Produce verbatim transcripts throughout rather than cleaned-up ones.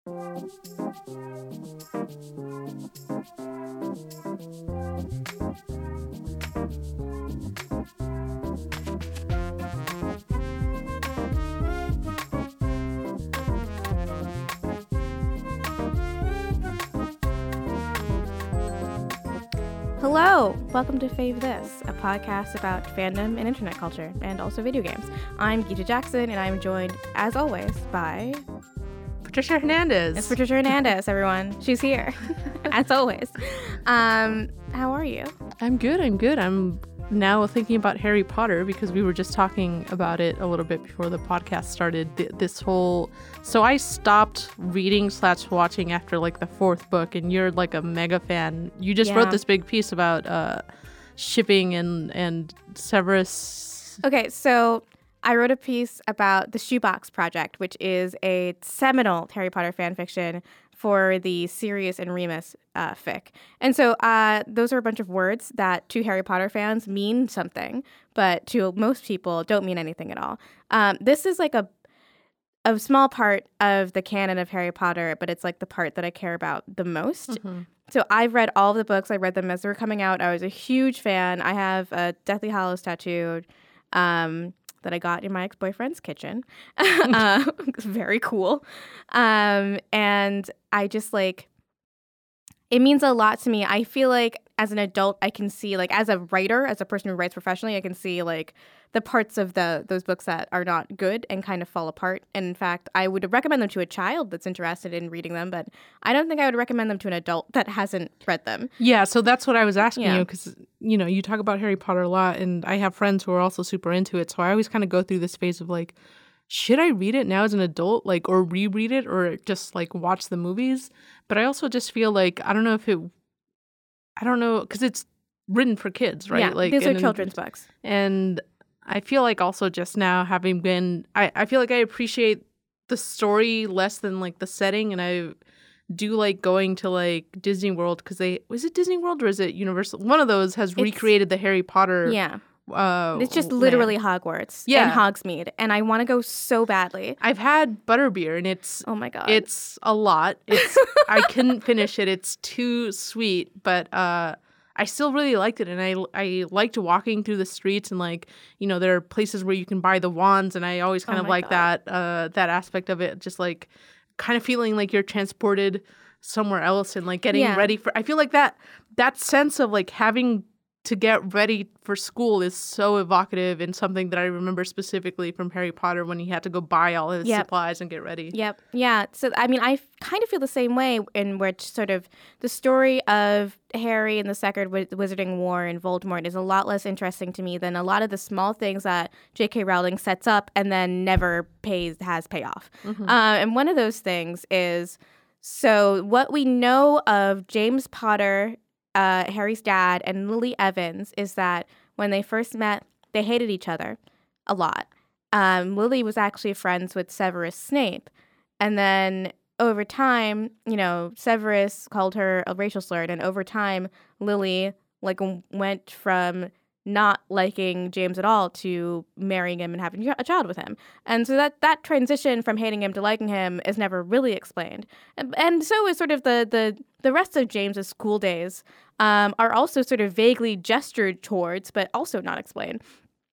Hello! Welcome to Fave This, a podcast about fandom and internet culture, and also video games. I'm Geeta Jackson, and I'm joined, as always, by... Patricia Hernandez. It's Patricia Hernandez, everyone. She's here, as always. Um, how are you? I'm good, I'm good. I'm now thinking about Harry Potter because we were just talking about it a little bit before the podcast started. Th- this whole... So I stopped reading slash watching after like the fourth book, and you're like a mega fan. You just Yeah. wrote this big piece about uh, shipping and, and Severus. Okay, so I wrote a piece about the Shoebox Project, which is a seminal Harry Potter fan fiction for the Sirius and Remus uh, fic. And so uh, those are a bunch of words that to Harry Potter fans mean something, but to most people don't mean anything at all. Um, this is like a a small part of the canon of Harry Potter, but it's like the part that I care about the most. Mm-hmm. So I've read all of the books. I read them as they were coming out. I was a huge fan. I have a Deathly Hallows tattooed um, that I got in my ex-boyfriend's kitchen. uh, it's very cool. Um, and I just like, it means a lot to me. I feel like as an adult, I can see, like, as a writer, as a person who writes professionally, I can see, like, the parts of the those books that are not good and kind of fall apart. And in fact, I would recommend them to a child that's interested in reading them, but I don't think I would recommend them to an adult that hasn't read them. Yeah, so that's what I was asking Yeah. you because, you know, you talk about Harry Potter a lot, and I have friends who are also super into it. So I always kind of go through this phase of like, should I read it now as an adult, like, or reread it, or just like watch the movies? But I also just feel like, I don't know if it, I don't know, because it's written for kids, right? Yeah, like these are and- children's books. And I feel like also just now having been, I, I feel like I appreciate the story less than like the setting. And I do like going to like Disney World because they, was it Disney World or is it Universal? One of those has It's- recreated the Harry Potter. Yeah. Uh, It's just land. literally Hogwarts Yeah. and Hogsmeade, and I want to go so badly. I've had butterbeer and it's, Oh my god. it's a lot. It's, I couldn't finish it. It's too sweet, but, uh, I still really liked it, and I, I liked walking through the streets, and like, you know, there are places where you can buy the wands, and I always kind Oh of my like God. that uh that aspect of it, just like kind of feeling like you're transported somewhere else and like getting Yeah. ready for, I feel like that that sense of like having to get ready for school is so evocative and something that I remember specifically from Harry Potter when he had to go buy all his Yep. supplies and get ready. Yep. Yeah. So, I mean, I f- kind of feel the same way in which sort of the story of Harry and the Second Wiz- Wizarding War and Voldemort is a lot less interesting to me than a lot of the small things that J K. Rowling sets up and then never pays has payoff. Mhm. Uh, and one of those things is, so what we know of James Potter, uh, Harry's dad, and Lily Evans is that when they first met, they hated each other a lot. Um, Lily was actually friends with Severus Snape. And then over time, you know, Severus called her a racial slur. And over time, Lily, like, w- went from not liking James at all to marrying him and having a child with him. And so that, that transition from hating him to liking him is never really explained. And, and so is sort of the, the, the rest of James's school days um, are also sort of vaguely gestured towards, but also not explained.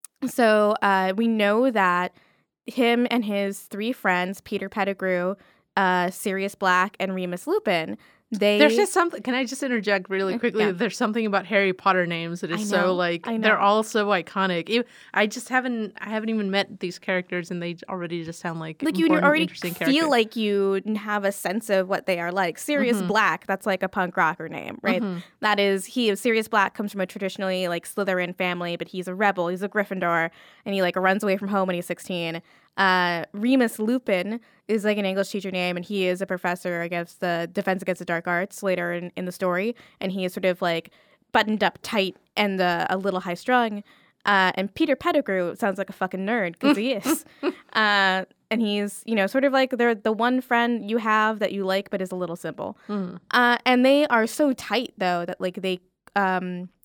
So uh, we know that him and his three friends, Peter Pettigrew, uh, Sirius Black, and Remus Lupin, they... There's just something. Can I just interject really quickly? Yeah. There's something about Harry Potter names that is I so know, like I know. they're all so iconic. Ev- I just haven't. I haven't even met these characters, and they already just sound like Like, you important, already interesting feel characters. like you have a sense of what they are like. Sirius Mhm. Black, that's like a punk rocker name, right? Mhm. That is, he, Sirius Black comes from a traditionally, like, Slytherin family, but he's a rebel. He's a Gryffindor, and he, like, runs away from home when he's sixteen. Uh, Remus Lupin is, like, an English teacher name, and he is a professor against the Defense Against the Dark Arts later in, in the story, and he is sort of, like, buttoned up tight and uh, a little high-strung. Uh, and Peter Pettigrew sounds like a fucking nerd, because he is. Uh, and he's, you know, sort of like they're the one friend you have that you like but is a little simple. Mhm. Uh, and they are so tight, though, that, like, they um,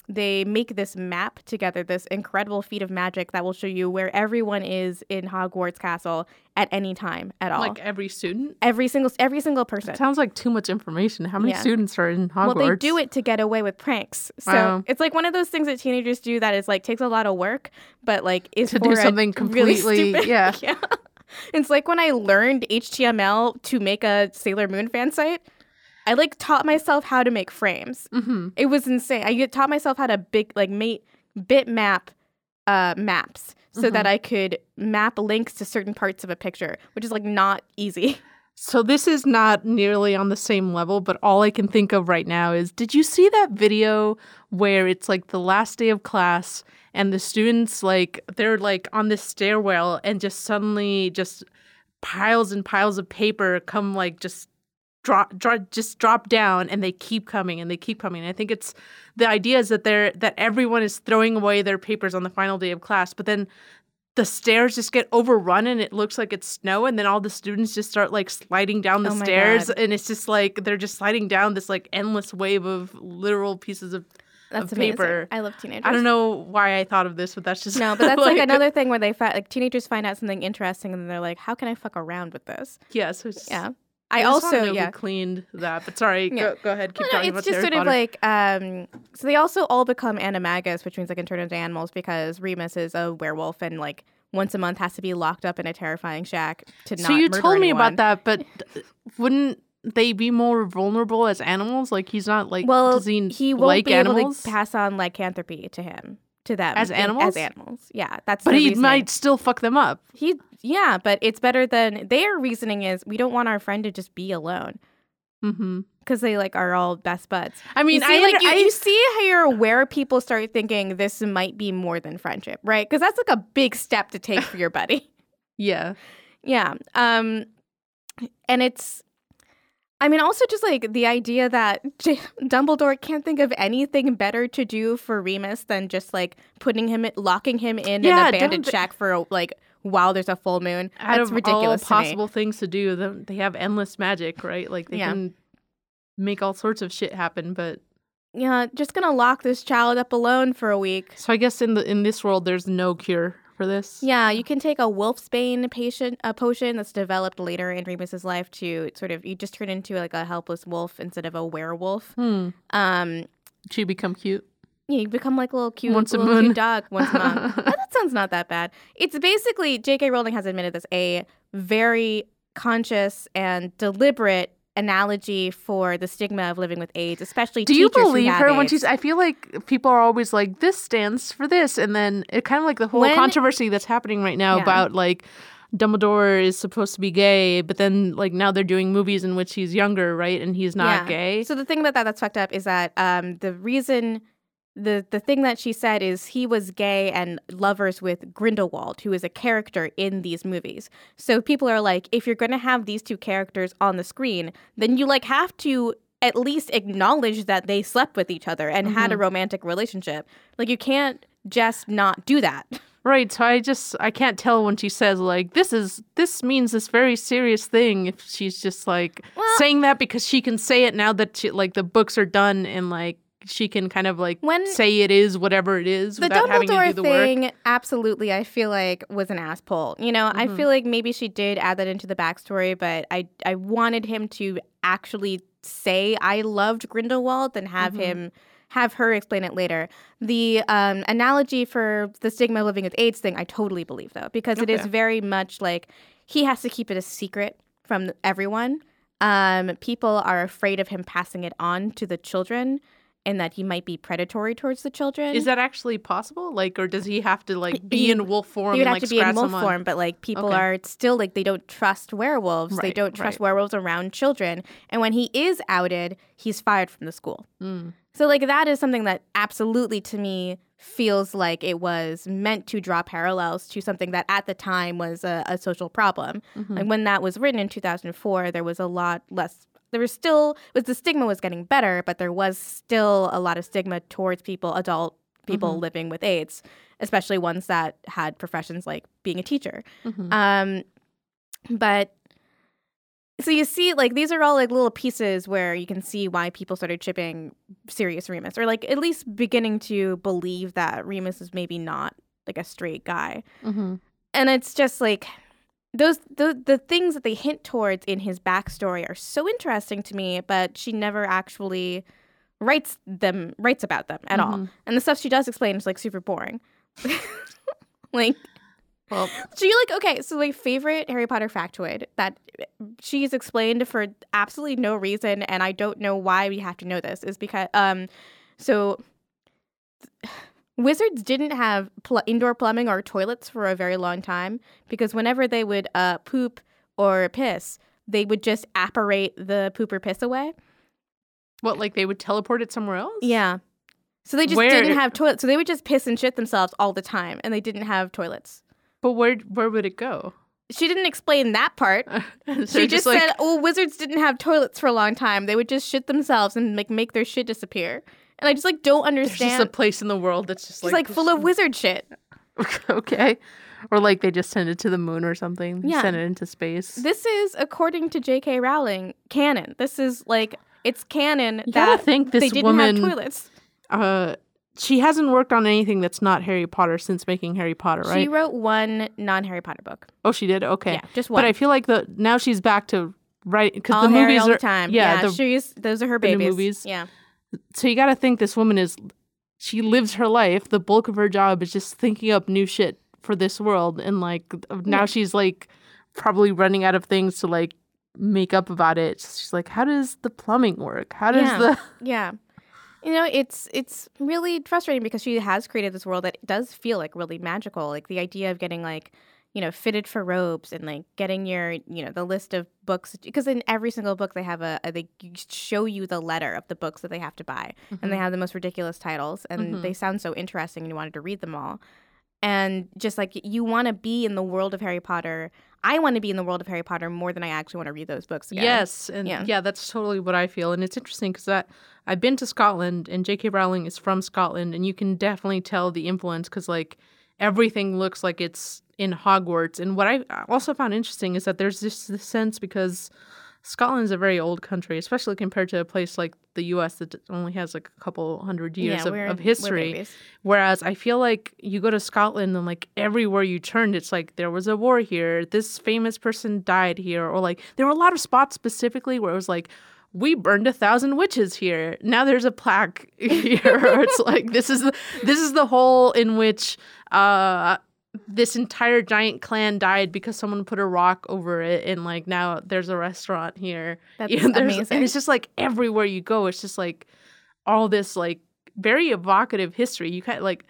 they make this map together, this incredible feat of magic that will show you where everyone is in Hogwarts Castle at any time at all. Like every student? Every single every single person. It sounds like too much information. How many Yeah. students are in Hogwarts? Well, they do it to get away with pranks. So Wow. it's like one of those things that teenagers do that is like takes a lot of work, but like is To for do a something really completely- stupid- yeah. yeah. It's like when I learned H T M L to make a Sailor Moon fan site. I like taught myself how to make frames. Mm-hmm. It was insane. I taught myself how to big like make bitmap uh, maps so Mm-hmm. that I could map links to certain parts of a picture, which is like not easy. So this is not nearly on the same level, but all I can think of right now is, did you see that video where it's like the last day of class and the students like they're like on this stairwell and just suddenly just piles and piles of paper come like just drop, drop just drop down and they keep coming and they keep coming. And I think it's the idea is that they're that everyone is throwing away their papers on the final day of class, but then the stairs just get overrun and it looks like it's snow, and then all the students just start like sliding down the Oh my stairs, God. and it's just like they're just sliding down this like endless wave of literal pieces of, That's of amazing. paper. I love teenagers. I don't know why I thought of this, but that's just No, but that's like, another thing where they find like teenagers find out something interesting and they're like, "How can I fuck around with this?" Yeah, so it's, Yeah, I, I, just wanna also know yeah. who cleaned that. But sorry, Yeah. go, go ahead, keep No, no, talking it's about just Harry sort Potter. of like um. So they also all become animagus, which means they can turn into animals because Remus is a werewolf and like once a month has to be locked up in a terrifying shack to not. So you murder told me anyone. about that, but wouldn't they be more vulnerable as animals? Like he's not like Well, does he, he won't like be animals? able to pass on lycanthropy to him, to them As in- animals? As animals, yeah. That's but the he reasoning. might still fuck them up. He, yeah, but it's better than their reasoning is we don't want our friend to just be alone Mm-hmm. because they like are all best buds. I mean, you see, I like under- you, I- you see here where people start thinking this might be more than friendship, right? Because that's like a big step to take for your buddy. Yeah. Yeah. Um, and it's, I mean, also just like the idea that J- Dumbledore can't think of anything better to do for Remus than just like putting him, locking him in Yeah, an abandoned don't- shack for a, like while there's a full moon. Out That's of ridiculous. all to me. possible things to do, them they have endless magic, right? Like they Yeah. can make all sorts of shit happen. But Yeah, just gonna lock this child up alone for a week. so I guess in the in this world, there's no cure for this. Yeah, you can take a wolfsbane patient a potion that's developed later in Remus's life to sort of you just turn into like a helpless wolf instead of a werewolf. Hmm. Um, She become cute. yeah, you become like a little cute, Once a little moon. cute dog once a month. Oh, that sounds not that bad. It's basically J K. Rowling has admitted this a very conscious and deliberate analogy for the stigma of living with AIDS, especially Do you teachers who believe have her when AIDS. she's? I feel like people are always like, "This stands for this," and then it kind of like the whole When- controversy that's happening right now Yeah. about like Dumbledore is supposed to be gay, but then like now they're doing movies in which he's younger, right, and he's not Yeah. gay. So the thing about that that's fucked up is that um, the reason, the the thing that she said is he was gay and lovers with Grindelwald, who is a character in these movies. So people are like, if you're going to have these two characters on the screen, then you like have to at least acknowledge that they slept with each other and had a romantic relationship. Like you can't just not do that. Right, so I just I can't tell when she says like this is this means this very serious thing if she's just like Well- saying that because she can say it now that she, like the books are done and like she can kind of like When- say it is whatever it is The without having to do Dumbledore the work. thing, absolutely, I feel like was an ass pull. You know, I feel like maybe she did add that into the backstory, but I I wanted him to actually say I loved Grindelwald and have him have her explain it later. The um, analogy for the stigma of living with AIDS thing, I totally believe though, because it is Okay. very much like he has to keep it a secret from everyone. Um, people are afraid of him passing it on to the children, and that he might be predatory towards the children. Is that actually possible? Like, or does he have to like be He- in wolf form He would and have like to be in scratch wolf someone? form, but like people Okay. are still like they don't trust werewolves. they Right, don't trust right. werewolves around children. And when he is outed, he's fired from the school. Mm. So like that is something that absolutely to me feels like it was meant to draw parallels to something that at the time was a, a social problem. Mm-hmm. Like when that was written in two thousand four, there was a lot less. There was still was the stigma was getting better, but there was still a lot of stigma towards people, adult people Mhm. living with AIDS, especially ones that had professions like being a teacher. Mhm. Um, but So you see, like, these are all like little pieces where you can see why people started shipping Sirius Remus, or like at least beginning to believe that Remus is maybe not like a straight guy. Mm-hmm. And it's just like those the the things that they hint towards in his backstory are so interesting to me, but she never actually writes them writes about them at Mm-hmm. all. And the stuff she does explain is like super boring. Like, well, so you're like, okay, so like favorite Harry Potter factoid that she's explained for absolutely no reason, and I don't know why we have to know this, is because um, so wizards didn't have pl- indoor plumbing or toilets for a very long time because whenever they would uh poop or piss, they would just apparate the poop or piss away. what, like they would teleport it somewhere else? Yeah. So they just Where? didn't have toilets. So they would just piss and shit themselves all the time, and they didn't have toilets. But where where would it go? She didn't explain that part. So She just like, said, "Oh, wizards didn't have toilets for a long time. They would just shit themselves and like make their shit disappear." And I just like don't there's understand. just a place in the world that's just It's like like full of wizard shit. okay, or like they just send it to the moon or something. Yeah. Send it into space. This is, according to J K. Rowling, canon. This is like it's canon You gotta that think this they didn't woman, have toilets. Uh, she hasn't worked on anything that's not Harry Potter since making Harry Potter, right? She wrote one non-Harry Potter book. Oh, she did. Okay, Yeah, just one. but I feel like the now she's back to write because all the Harry movies all are the time. Yeah, Yeah, the, she's those are her the new babies. movies. Yeah. so you got to think this woman is she lives her life. The bulk of her job is just thinking up new shit for this world, and like now Yeah. she's like probably running out of things to like make up about it. She's like, how does the plumbing work? How does Yeah. the Yeah. You know, it's it's really frustrating because she has created this world that does feel like really magical. Like the idea of getting like, you know, fitted for robes and like getting your, you know, the list of books, because in every single book they have a, a they show you the letter of the books that they have to buy, and they have the most ridiculous titles, and Mhm. they sound so interesting and you wanted to read them all. And just like you want to be in the world of Harry Potter. I want to be in the world of Harry Potter more than I actually want to read those books again. Yes, and Yeah. yeah. that's totally what I feel. And it's interesting because I I've been to Scotland, and J K. Rowling is from Scotland, and you can definitely tell the influence because like everything looks like it's in Hogwarts. And what I also found interesting is that there's this, this sense because Scotland is a very old country, especially compared to a place like the U S that only has like a couple hundred years Yeah, of, we're- of we're history. babies. Whereas I feel like you go to Scotland and like everywhere you turned, it's like there was a war here. This famous person died here. Or like there were a lot of spots specifically where it was like, we burned a thousand witches here. Now there's a plaque here. It's like this is the, this is the hole in which uh, this entire giant clan died because someone put a rock over it, and like now there's a restaurant here. That's You know, there's- amazing. And it's just like everywhere you go, it's just like all this like very evocative history. You kind of like.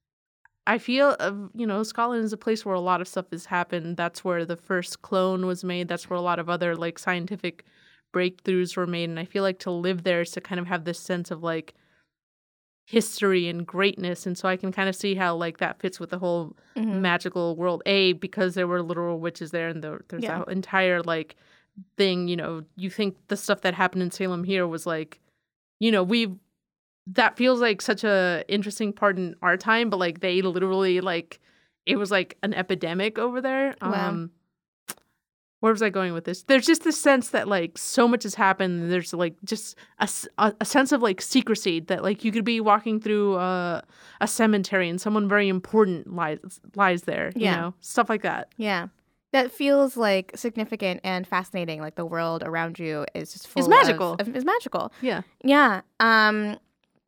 I feel, uh, you know, Scotland is a place where a lot of stuff has happened. That's where the first clone was made. That's where a lot of other like scientific breakthroughs were made. And I feel like to live there is to kind of have this sense of like history and greatness. And so I can kind of see how like that fits with the whole Mhm. magical world. A, because there were literal witches there, and there, there's Yeah. that entire like thing, you know, you think the stuff that happened in Salem here was like, you know, we've that feels like such a interesting part in our time, but like they literally like it was like an epidemic over there. Wow. Um where was I going with this? There's just this sense that like so much has happened. And there's like just a, s- a- a sense of like secrecy that like you could be walking through a, a cemetery and someone very important lies lies there. Yeah. You know, stuff like that. Yeah. That feels like significant and fascinating. Like the world around you is just full It's magical. Of, of, is magical. Yeah. Yeah. Um,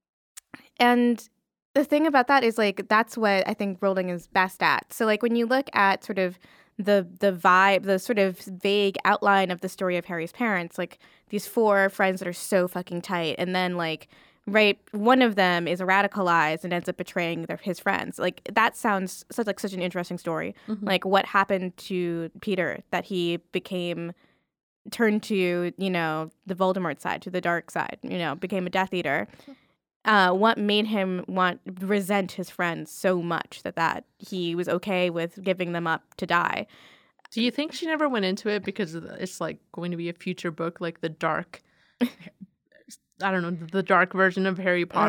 and the thing about that is like that's what I think Rowling is best at. So like when you look at sort of the the vibe, the sort of vague outline of the story of Harry's parents, like these four friends that are so fucking tight, and then like right, one of them is radicalized and ends up betraying their, his friends. Like that sounds such like such an interesting story. Mhm. Like what happened to Peter that he became turned to, you know, the Voldemort side, to the dark side, you know, became a Death Eater. Uh, what made him want resent his friends so much that that he was okay with giving them up to die? Do you think she never went into it because it's like going to be a future book, like the dark, I don't know, the dark version of Harry Potter?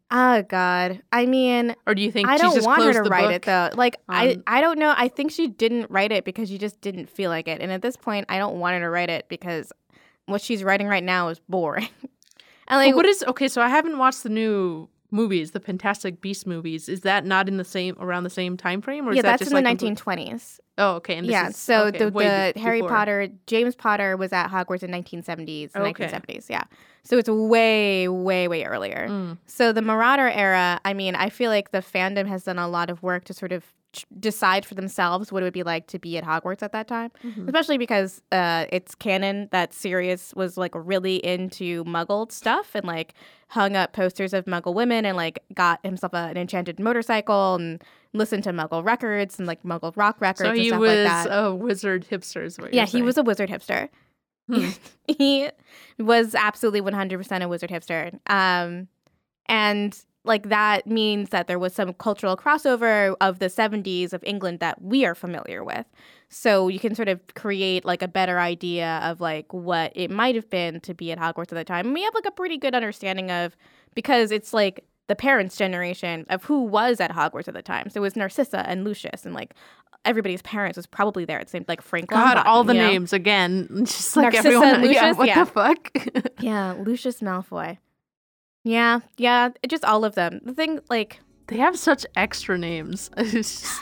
Oh God. I mean, Or do you think I she's don't just want her closed to the write book it though. Like I, on- I don't know. I think she didn't write it because she just didn't feel like it. And at this point, I don't want her to write it because what she's writing right now is boring. And like, But what is okay? So I haven't watched the new movies, the Fantastic Beasts movies. Is that not in the same around the same time frame, or yeah, is that that's just in the like nineteen twenties. Oh, okay. And this Yeah, is, so okay, the, way the be- Harry before. Potter, James Potter was at Hogwarts in nineteen seventies, Okay. nineteen seventies, yeah. So it's way, way, way earlier. Mm. So the Marauder era, I mean, I feel like the fandom has done a lot of work to sort of ch- decide for themselves what it would be like to be at Hogwarts at that time, Mhm. especially because uh, it's canon that Sirius was like really into Muggle stuff and like hung up posters of Muggle women and like got himself a, an enchanted motorcycle and listened to Muggle records and like Muggle rock records So and he stuff was like that. a wizard hipster, is what Yeah, you're he saying. was a wizard hipster. Hmm. He was absolutely one hundred percent a wizard hipster. Um, and like that means that there was some cultural crossover of the seventies of England that we are familiar with. So you can sort of create like a better idea of like what it might have been to be at Hogwarts at the time. And we have like a pretty good understanding of, because it's like the parents' generation of who was at Hogwarts at the time. So it was Narcissa and Lucius and like everybody's parents was probably there. It seemed like Frank God, Longbottom, all the you know? names again. Just like Narcissa everyone. and Yeah, Lucius? what Yeah. the fuck? Yeah, Lucius Malfoy. Yeah, yeah, it- just all of them. The thing, like, They have such extra names. It's just...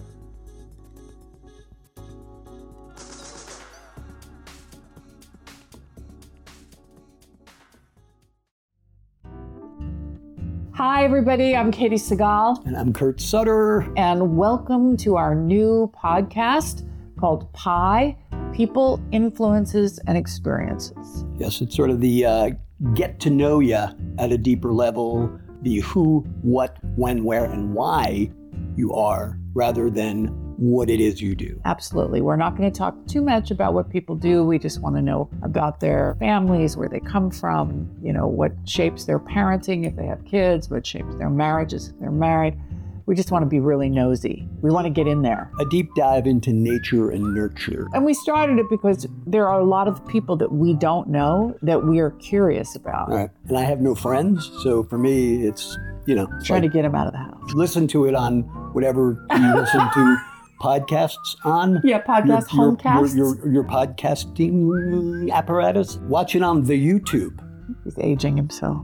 Hi, everybody. I'm Katie Segal, And I'm Kurt Sutter. and welcome to our new podcast called Pi People, Influences, and Experiences. Yes, it's sort of the uh, get to know you at a deeper level, the who, what, when, where, and why you are, rather than what it is you do. Absolutely. We're not going to talk too much about what people do. We just want to know about their families, where they come from, you know, what shapes their parenting if they have kids, what shapes their marriages if they're married. We just want to be really nosy. We want to get in there. A deep dive into nature and nurture. And we started it because there are a lot of people that we don't know that we are curious about. All right. And I have no friends, so for me, it's, you know, it's Trying like to get them out of the house. listen to it on whatever you listen to podcasts on. Yeah, podcast, your, your, homecasts. your, your, your podcasting apparatus. Watch it on the YouTube. He's aging himself.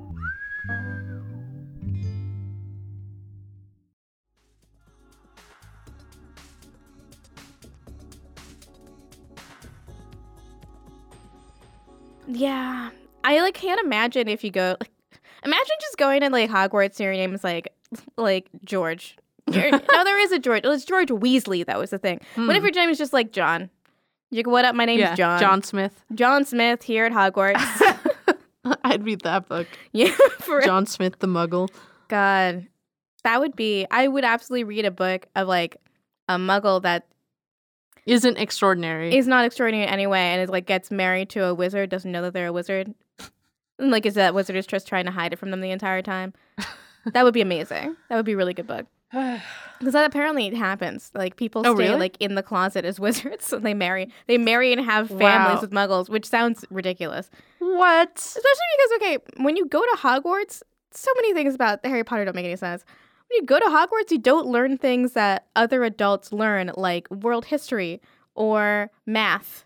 yeah, I like can't imagine if you go. Like, imagine just going to like Hogwarts and your name is like like George. You're- no, there is a George. It's George Weasley. That was the thing. What if your name is just like John? You're like, what up? My name's yeah, John. John Smith. John Smith here at Hogwarts. I'd read that book. yeah, for John Smith the Muggle. God, that would be. I would absolutely read a book of like a Muggle that Isn't extraordinary. is not extraordinary in any way, and is like gets married to a wizard, doesn't know that they're a wizard. And, like, is that wizard is just trying to hide it from them the entire time? That would be amazing. That would be a really good book. Because that apparently happens. Like people Oh, stay really? like in the closet as wizards, and they marry. They marry and have families Wow. with Muggles, which sounds ridiculous. What? Especially because, okay, when you go to Hogwarts, so many things about Harry Potter don't make any sense. When you go to Hogwarts, you don't learn things that other adults learn, like world history or math.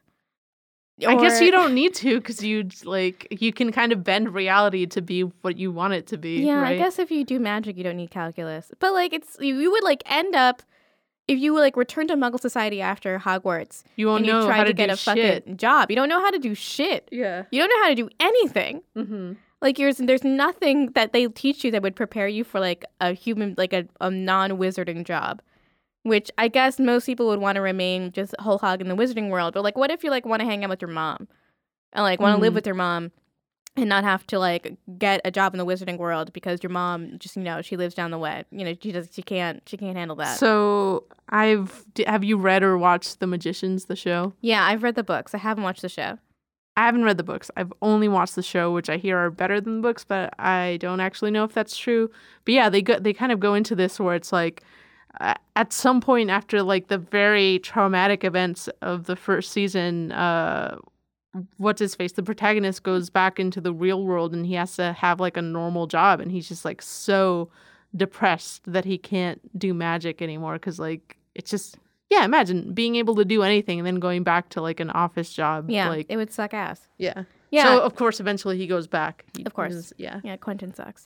I guess Or- you don't need to because you like you can kind of bend reality to be what you want it to be. Yeah, right? I guess if you do magic, you don't need calculus. But like, it's you, you would like end up if you like return to Muggle society after Hogwarts you won't and you know try how to, to get do a shit. fucking job. You don't know how to do shit. Yeah. You don't know how to do anything. Mm-hmm. Like yours, there's nothing that they teach you that would prepare you for like a human, like a, a non-wizarding job. Which I guess most people would want to remain just whole hog in the wizarding world. But like, what if you like want to hang out with your mom and like want to live Mm. with your mom and not have to like get a job in the wizarding world because your mom just you know she lives down the way. You know she does she can't she can't handle that. So I've d- have you read or watched The Magicians, the show? yeah, I've read the books. I haven't watched the show. I haven't read the books. I've only watched the show, which I hear are better than the books, but I don't actually know if that's true. But yeah, they go they kind of go into this where it's like uh, at some point after like the very traumatic events of the first season, uh, what's his face? The protagonist goes back into the real world and he has to have like a normal job, and he's just like so depressed that he can't do magic anymore because like it's just yeah. Imagine being able to do anything and then going back to like an office job. Yeah, like it would suck ass. yeah, Yeah. So of course, eventually he goes back. He, Of course. is- yeah. Yeah, Quentin sucks.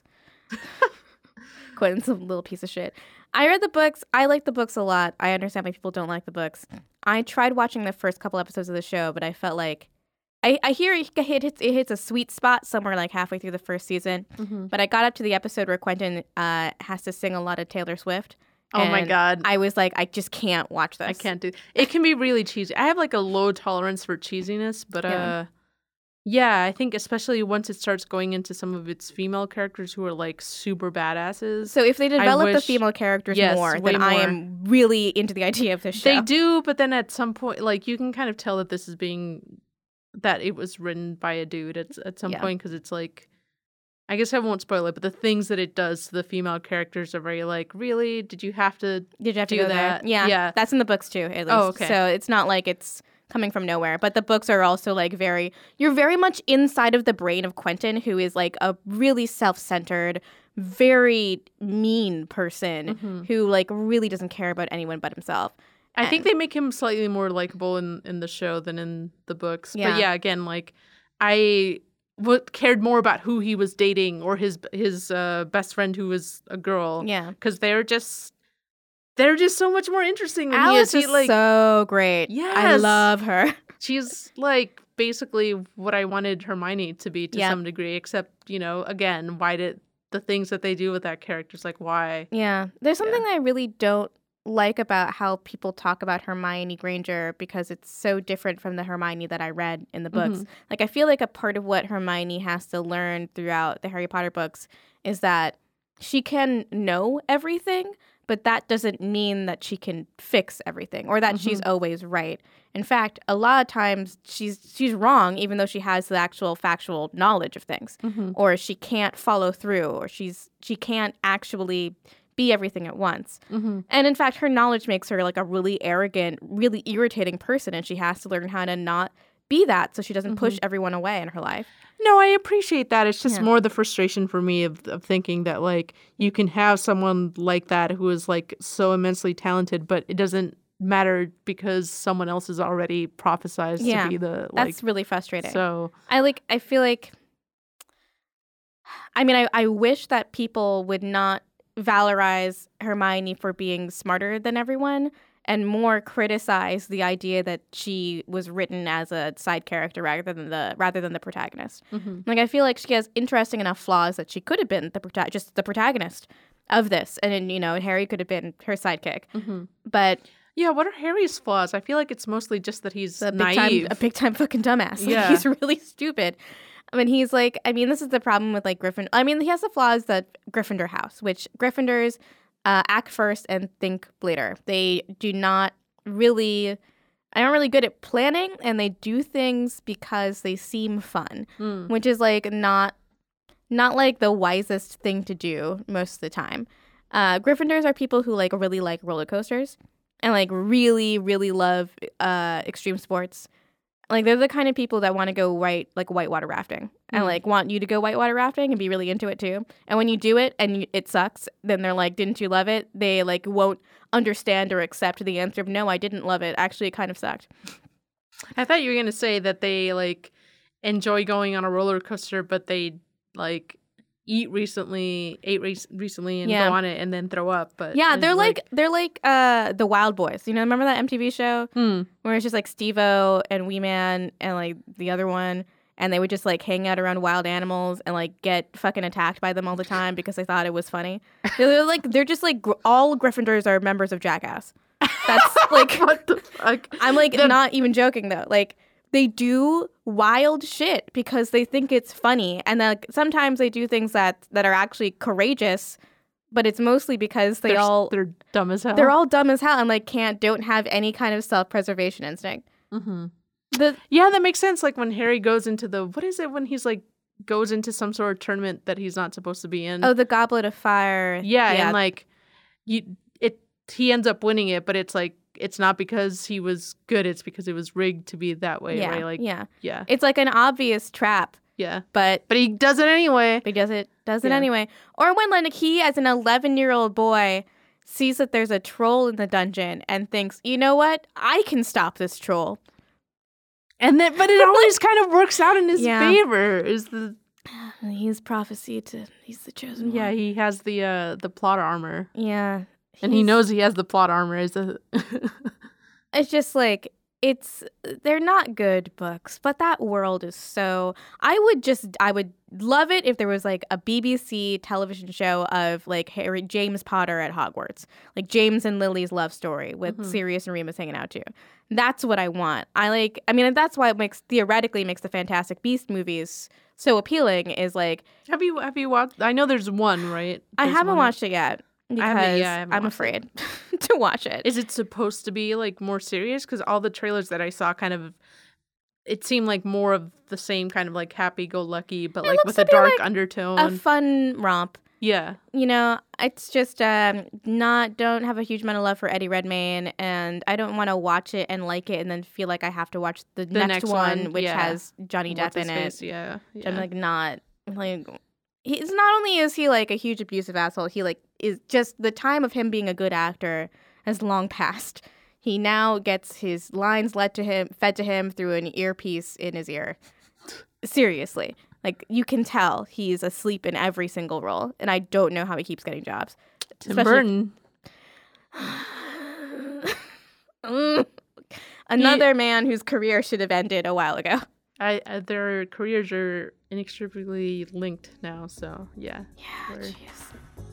Quentin's a little piece of shit. I read the books. I like the books a lot. I understand why people don't like the books. I tried watching the first couple episodes of the show, but I felt like I, I hear it hits, it hits a sweet spot somewhere like halfway through the first season. Mm-hmm. But I got up to the episode where Quentin uh, has to sing a lot of Taylor Swift. Oh my and God. I was like, I just can't watch this. I can't do it. Can be really cheesy. I have like a low tolerance for cheesiness, but Yeah. uh yeah, I think especially once it starts going into some of its female characters who are like super badasses. So if they develop the wish- female characters Yes, more, way then I more. am really into the idea of this show. They do, but then at some point like you can kind of tell that this is being that it was written by a dude at at some Yeah. point because it's like I guess I won't spoil it, but the things that it does to the female characters are very like, really? Did you have to Did you have to do go that? there? Yeah, Yeah. that's in the books too. At least. Oh, okay. So it's not like it's coming from nowhere. But the books are also like very. You're very much inside of the brain of Quentin, who is like a really self-centered, very mean person Mhm. who like really doesn't care about anyone but himself. I think And- they make him slightly more likable in, in the show than in the books. Yeah. But yeah, again, like I w- cared more about who he was dating or his his uh, best friend who was a girl. Yeah, because they're just they're just so much more interesting than he Alice is. He, is like so great. I Yes. love her. she's like basically what I wanted Hermione to be to Yeah. some degree. Except you know, again, why did the things that they do with that character is like why? Yeah. There's Yeah. something I really don't like about how people talk about Hermione Granger because it's so different from the Hermione that I read in the books. Mhm. Like, I feel like a part of what Hermione has to learn throughout the Harry Potter books is that she can know everything, but that doesn't mean that she can fix everything or that she's always right. In fact, a lot of times she's she's wrong even though she has the actual factual knowledge of things. Mm-hmm. Or she can't follow through or she's she can't actually be everything at once. Mm-hmm. And in fact, her knowledge makes her like a really arrogant, really irritating person, and she has to learn how to not be that so she doesn't push everyone away in her life. No, I appreciate that. It's just Yeah. more the frustration for me of, of thinking that like you can have someone like that who is like so immensely talented, but it doesn't matter because someone else is already prophesized Yeah, to be the like. That's really frustrating. So I like I feel like I mean I, I wish that people would not valorize Hermione for being smarter than everyone and more criticize the idea that she was written as a side character rather than the rather than the protagonist. mhm. Like I feel like she has interesting enough flaws that she could have been the prota- just the protagonist of this, and then you know Harry could have been her sidekick. Mhm. But yeah, what are Harry's flaws? I feel like it's mostly just that he's a big naive. time, a big time fucking dumbass. Like, Yeah. he's really stupid. I mean, he's like, I mean, this is the problem with like Griffin. I mean, he has the flaws that Gryffindor house, which Gryffindors uh, act first and think later. They do not really, I aren't really good at planning, and they do things because they seem fun, Mm. which is like not, not like the wisest thing to do most of the time. Uh, Gryffindors are people who like really like roller coasters and like really, really love uh, extreme sports. Like they're the kind of people that want to go white, like whitewater rafting, and Mm. like want you to go whitewater rafting and be really into it too. And when you do it and you, it sucks, then they're like, "Didn't you love it?" They like won't understand or accept the answer of "No, I didn't love it. Actually, it kind of sucked." I thought you were gonna say that they like enjoy going on a roller coaster, but they like eat recently, ate re- recently, and Yeah. go on it and then throw up. But Yeah, and, they're like, they're like uh the Wild Boys. You know, remember that M T V show hmm. where it's just like Steve-O and Wee Man and like the other one, and they would just like hang out around wild animals and like get fucking attacked by them all the time because they thought it was funny. They're like they're just like gr- all Gryffindors are members of Jackass. That's like what the fuck? I'm like The- not even joking though. Like they do wild shit because they think it's funny, and like sometimes they do things that that are actually courageous, but it's mostly because they they're, all they're dumb as hell. they're all dumb as hell and like can't don't have any kind of self-preservation instinct. hmm The Yeah, that makes sense. Like when Harry goes into the what is it when he's like goes into some sort of tournament that he's not supposed to be in. oh, the Goblet of Fire. yeah, and like you, it he ends up winning it, but it's like it's not because he was good, it's because it was rigged to be that way, yeah, right? Like, yeah. yeah. It's like an obvious trap, Yeah. but But he does it anyway. he does it does it Yeah. anyway. Or when like he, as an eleven-year-old boy, sees that there's a troll in the dungeon and thinks, you know what, I can stop this troll. And then, but it always kind of works out in his Yeah. favor. Is the He's prophesied to, he's the chosen yeah? one. He has the uh the plot armor, Yeah. and he He's- knows he has the plot armor. Is a It's just like, it's, they're not good books, but that world is so, I would just, I would love it if there was like a B B C television show of like Harry, James Potter at Hogwarts, like James and Lily's love story with Mhm. Sirius and Remus hanging out too. That's what I want. I like, I mean, that's why it makes, theoretically makes the Fantastic Beast movies so appealing is like, have you have you watched? I know there's one, right? I There's haven't one. watched it yet because haven't- yeah, I haven't I'm watched afraid to watch it. Is it supposed to be like more serious? Because all the trailers that I saw kind of, it seemed like more of the same kind of like happy-go-lucky, but It like looks with to a be dark like undertone. a fun romp. yeah. You know, it's just um, not, don't have a huge amount of love for Eddie Redmayne, and I don't want to watch it and like it and then feel like I have to watch the, next, next one, one, which yeah. has Johnny Depp in it. What's-his-face, Yeah. yeah. I'm like, not, like, he's not only is he like a huge abusive asshole, he like is just, the time of him being a good actor has long passed. He now gets his lines led to him, fed to him through an earpiece in his ear. Seriously. Like, you can tell he's asleep in every single role, and I don't know how he keeps getting jobs. Tim Especially- Burton. Mm. Another man whose career should have ended a while ago. I, I their careers are inextricably linked now, so yeah. Yeah, Word. jeez.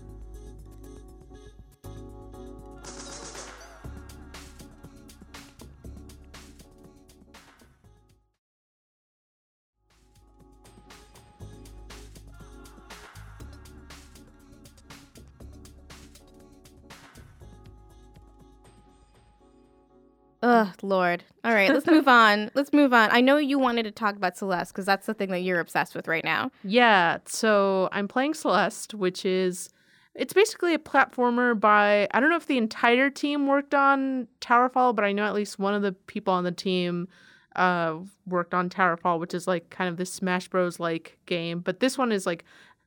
Ugh, Lord. All right, let's move on. Let's move on. I know you wanted to talk about Celeste because that's the thing that you're obsessed with right now. Yeah, so I'm playing Celeste, which is it's basically a platformer by I don't know if the entire team worked on Towerfall, but I know at least one of the people on the team uh worked on Towerfall, which is like kind of this Smash Bros like game. But this one is like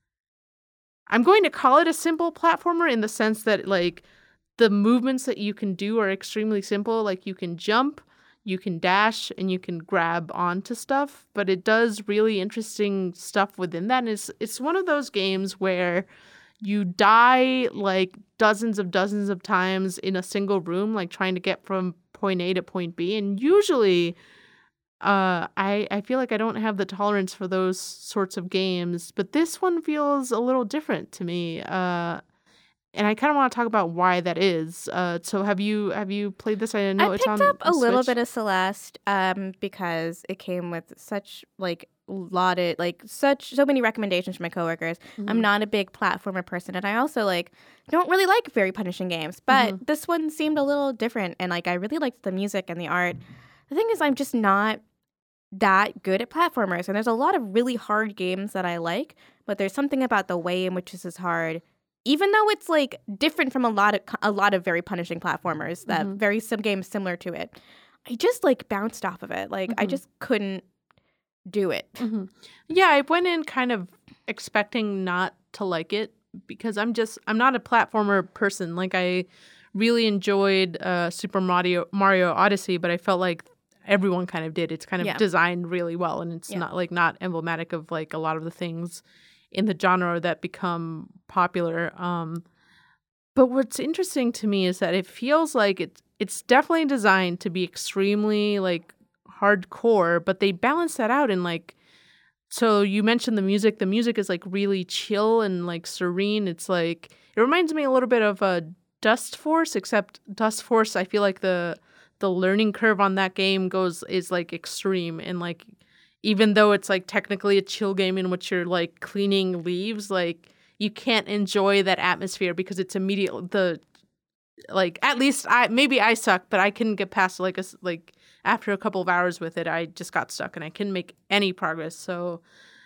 I'm going to call it a simple platformer in the sense that like the movements that you can do are extremely simple. Like you can jump, you can dash, and you can grab onto stuff. But it does really interesting stuff within that. And it's, it's one of those games where you die like dozens of dozens of times in a single room, like trying to get from point A to point B. And usually uh, I, I feel like I don't have the tolerance for those sorts of games. But this one feels a little different to me. Uh, And I kind of want to talk about why that is. Uh, so have you have you played this? I know I it's picked on up a the little Switch. bit of Celeste um, because it came with such like lauded, like such so many recommendations from my coworkers. Mm-hmm. I'm not a big platformer person, and I also like don't really like very punishing games. But Mhm. this one seemed a little different, and like I really liked the music and the art. The thing is, I'm just not that good at platformers, and there's a lot of really hard games that I like, but there's something about the way in which this is hard. Even though it's like different from a lot of a lot of very punishing platformers that Mhm. very some games similar to it, I just like bounced off of it. Like I Mhm. just couldn't do it. Mhm. Yeah, I went in kind of expecting not to like it because I'm just I'm not a platformer person. Like I really enjoyed uh, Super Mario Mario Odyssey, but I felt like everyone kind of did. It's kind of Yeah. designed really well, and it's Yeah. not like not emblematic of like a lot of the things in the genre that become popular. Um, but what's interesting to me is that it feels like it's it's definitely designed to be extremely like hardcore, but they balance that out in like. So you mentioned the music. The music is like really chill and like serene. It's like it reminds me a little bit of a Dust Force, except Dust Force. I feel like the the learning curve on that game goes is like extreme and like. Even though it's like technically a chill game in which you're like cleaning leaves, like you can't enjoy that atmosphere because it's immediate the like at least I maybe I suck, but I couldn't get past like a s- like after a couple of hours with it, I just got stuck and I couldn't make any progress. So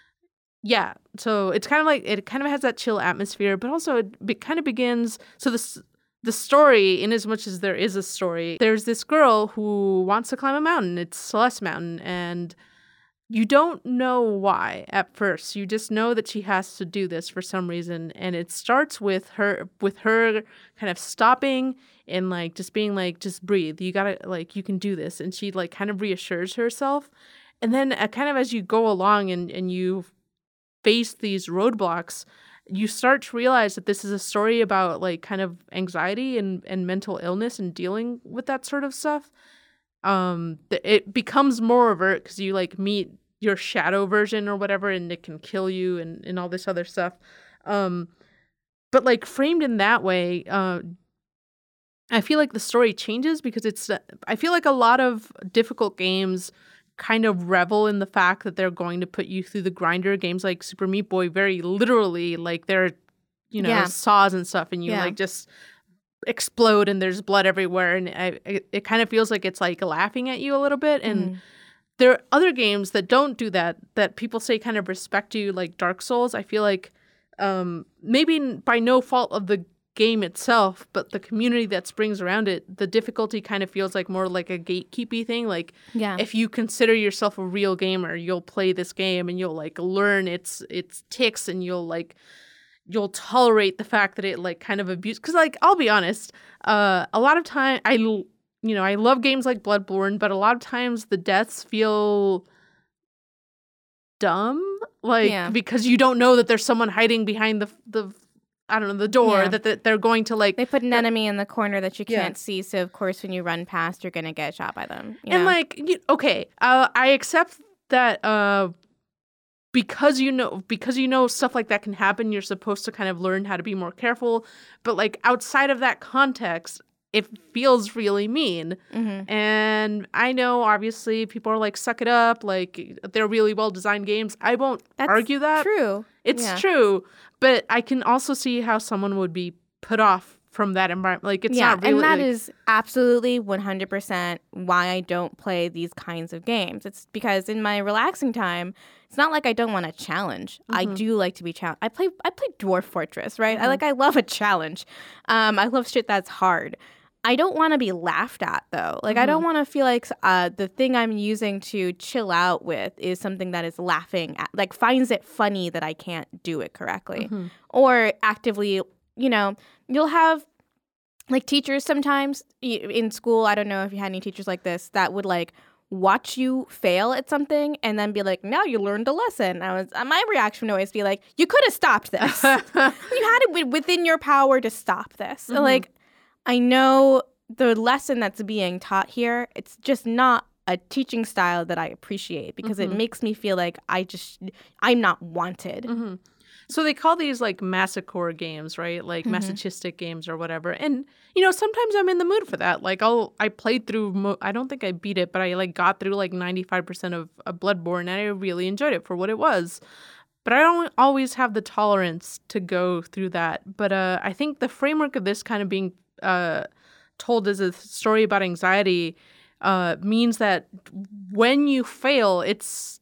yeah, so it's kind of like it kind of has that chill atmosphere, but also it be, kind of begins. So this the story, in as much as there is a story, there's this girl who wants to climb a mountain. It's Celeste Mountain, and you don't know why at first. You just know that she has to do this for some reason, and it starts with her with her kind of stopping and like just being like, just breathe. You gotta like you can do this, and she like kind of reassures herself. And then uh, kind of as you go along and and you face these roadblocks, you start to realize that this is a story about like kind of anxiety and and mental illness and dealing with that sort of stuff. Um, th- it becomes more overt because you like meet your shadow version or whatever, and it can kill you and, and all this other stuff. Um, but like framed in that way, uh, I feel like the story changes because it's, uh, I feel like a lot of difficult games kind of revel in the fact that they're going to put you through the grinder. Games like Super Meat Boy, very literally, like they're, you know, Yeah. saws and stuff, and you Yeah. like just explode and there's blood everywhere, and I, it, it kind of feels like it's like laughing at you a little bit. And Mhm. there are other games that don't do that, that people say kind of respect you, like Dark Souls. I feel like um, maybe by no fault of the game itself, but the community that springs around it, the difficulty kind of feels like more like a gatekeepy thing. Like Yeah. if you consider yourself a real gamer, you'll play this game and you'll like learn its its ticks, and you'll like you'll tolerate the fact that it like kind of abuse. Because like I'll be honest, uh, a lot of time I l- you know I love games like Bloodborne, but a lot of times the deaths feel dumb, like Yeah. because you don't know that there's someone hiding behind the the I don't know the door, Yeah. that, that they're going to like They put an enemy in the corner that you Yeah. can't see, so of course when you run past, you're gonna get shot by them. You and know? like you, okay, uh, I accept that uh, because you know because you know stuff like that can happen, you're supposed to kind of learn how to be more careful. But like outside of that context, it feels really mean. Mhm. And I know obviously people are like, suck it up, like they're really well designed games. I won't That's argue that. true. It's Yeah. true, but I can also see how someone would be put off from that environment. Like it's yeah, not really and that like, is absolutely one hundred percent why I don't play these kinds of games. It's because in my relaxing time, it's not like I don't want a challenge. I Mhm. do like to be challenged. I play I play Dwarf Fortress, right? I Mhm. like I love a challenge. Um, I love shit that's hard. I don't want to be laughed at though. Like I don't want to feel like uh, the thing I'm using to chill out with is something that is laughing at, like finds it funny that I can't do it correctly, Mhm. or actively. You know, you'll have like teachers sometimes y- in school. I don't know if you had any teachers like this that would like watch you fail at something and then be like, "Now you learned a lesson." I was uh, my reaction would always be like, "You could have stopped this. You had it wi- within your power to stop this." So, Mhm. like, I know the lesson that's being taught here. It's just not a teaching style that I appreciate because it Mhm. makes me feel like I just I'm not wanted. hmm So they call these like masochore games, right? Like Mhm. masochistic games or whatever. And you know, sometimes I'm in the mood for that. Like I'll I played through. Mo- I don't think I beat it, but I like got through like ninety-five percent of, of Bloodborne, and I really enjoyed it for what it was. But I don't always have the tolerance to go through that. But uh, I think the framework of this kind of being uh, told as a story about anxiety uh, means that when you fail, it's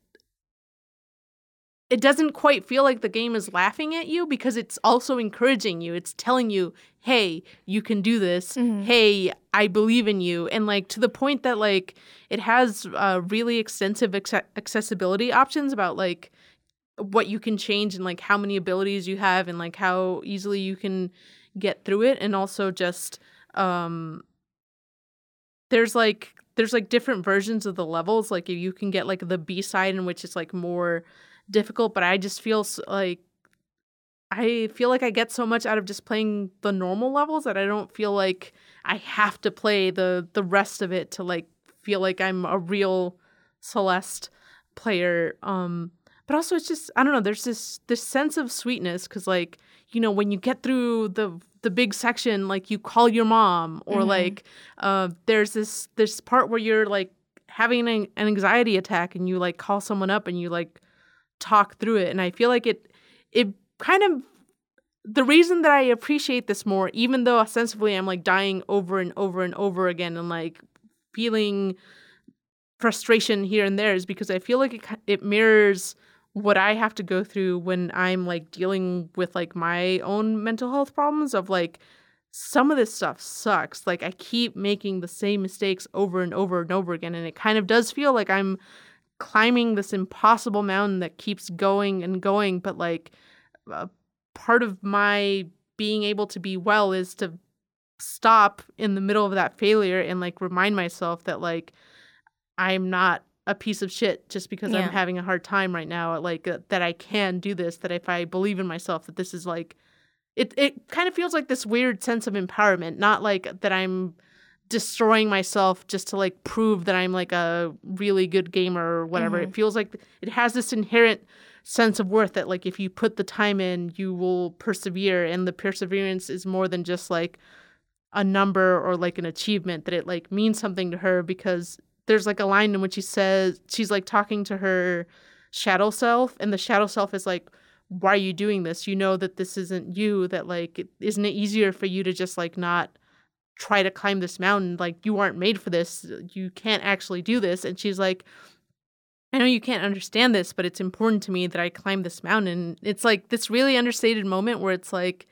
it doesn't quite feel like the game is laughing at you because it's also encouraging you. It's telling you, hey, you can do this. Mhm. Hey, I believe in you. And like to the point that like it has uh, really extensive acce- accessibility options about like what you can change and like how many abilities you have and like how easily you can get through it. And also just um there's like there's like different versions of the levels. Like you can get like the B side in which it's like more difficult, but I just feel s- like I feel like I get so much out of just playing the normal levels that I don't feel like I have to play the the rest of it to like feel like I'm a real Celeste player. Um but also it's just I don't know, there's this this sense of sweetness cuz like, you know, when you get through the the big section, like you call your mom or Mhm. like uh there's this this part where you're like having an, an anxiety attack and you like call someone up and you like talk through it. And I feel like it it kind of the reason that I appreciate this more, even though ostensibly I'm like dying over and over and over again and like feeling frustration here and there, is because I feel like it, ki- it mirrors what I have to go through when I'm like dealing with like my own mental health problems of like some of this stuff sucks. Like I keep making the same mistakes over and over and over again. And it kind of does feel like I'm climbing this impossible mountain that keeps going and going. But like uh, part of my being able to be well is to stop in the middle of that failure and like remind myself that like I'm not a piece of shit just because Yeah. I'm having a hard time right now. Like uh, that I can do this, that if I believe in myself, that this is like, it, it kind of feels like this weird sense of empowerment, not like that I'm destroying myself just to like prove that I'm like a really good gamer or whatever. Mhm. It feels like it has this inherent sense of worth that like if you put the time in, you will persevere, and the perseverance is more than just like a number or like an achievement, that it like means something to her, because there's like a line in which she says she's like talking to her shadow self, and the shadow self is like, why are you doing this? You know that this isn't you, that like it, isn't it easier for you to just like not try to climb this mountain? Like you aren't made for this, you can't actually do this. And she's like, I know you can't understand this, but it's important to me that I climb this mountain. It's like this really understated moment where it's like,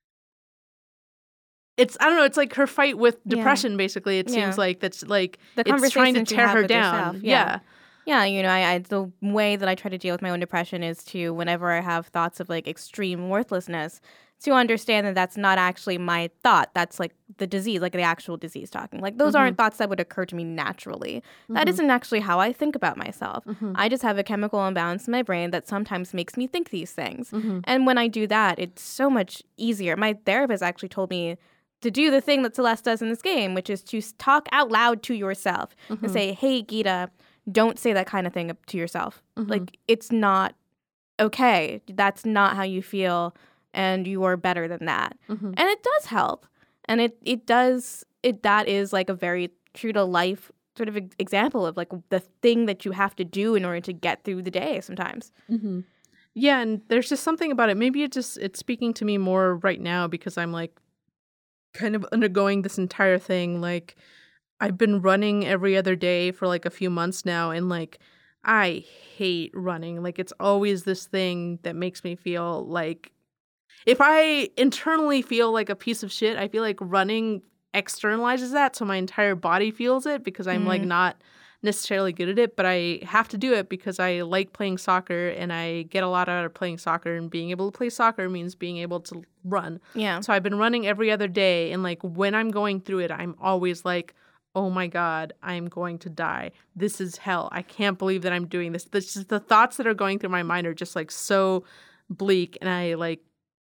it's, I don't know, it's like her fight with Yeah. depression, basically. It Yeah. seems like that's like, The it's trying to conversations you tear have her with down. yourself, Yeah. yeah. Yeah, you know, I, I the way that I try to deal with my own depression is to, whenever I have thoughts of like extreme worthlessness, to understand that that's not actually my thought. That's like the disease, like the actual disease talking. Like those Mhm. aren't thoughts that would occur to me naturally. That Mhm. isn't actually how I think about myself. Mhm. I just have a chemical imbalance in my brain that sometimes makes me think these things. Mhm. And when I do that, it's so much easier. My therapist actually told me to do the thing that Celeste does in this game, which is to s- talk out loud to yourself Mhm. and say, hey, Gita, don't say that kind of thing to yourself. Mhm. Like, it's not okay. That's not how you feel, and you are better than that. Mhm. And it does help. And it, it does, it that is like a very true to life sort of ex- example of like the thing that you have to do in order to get through the day sometimes. Mm-hmm. Yeah, and there's just something about it. Maybe it just it's speaking to me more right now because I'm like kind of undergoing this entire thing. Like I've been running every other day for like a few months now, and like I hate running. Like it's always this thing that makes me feel like if I internally feel like a piece of shit, I feel like running externalizes that, so my entire body feels it because I'm like Mm. not necessarily good at it, but I have to do it because I like playing soccer and I get a lot out of playing soccer, and being able to play soccer means being able to run. Yeah. So I've been running every other day, and like when I'm going through it, I'm always like, oh my God, I'm going to die. This is hell. I can't believe that I'm doing this. This is the thoughts that are going through my mind are just like so bleak, and I like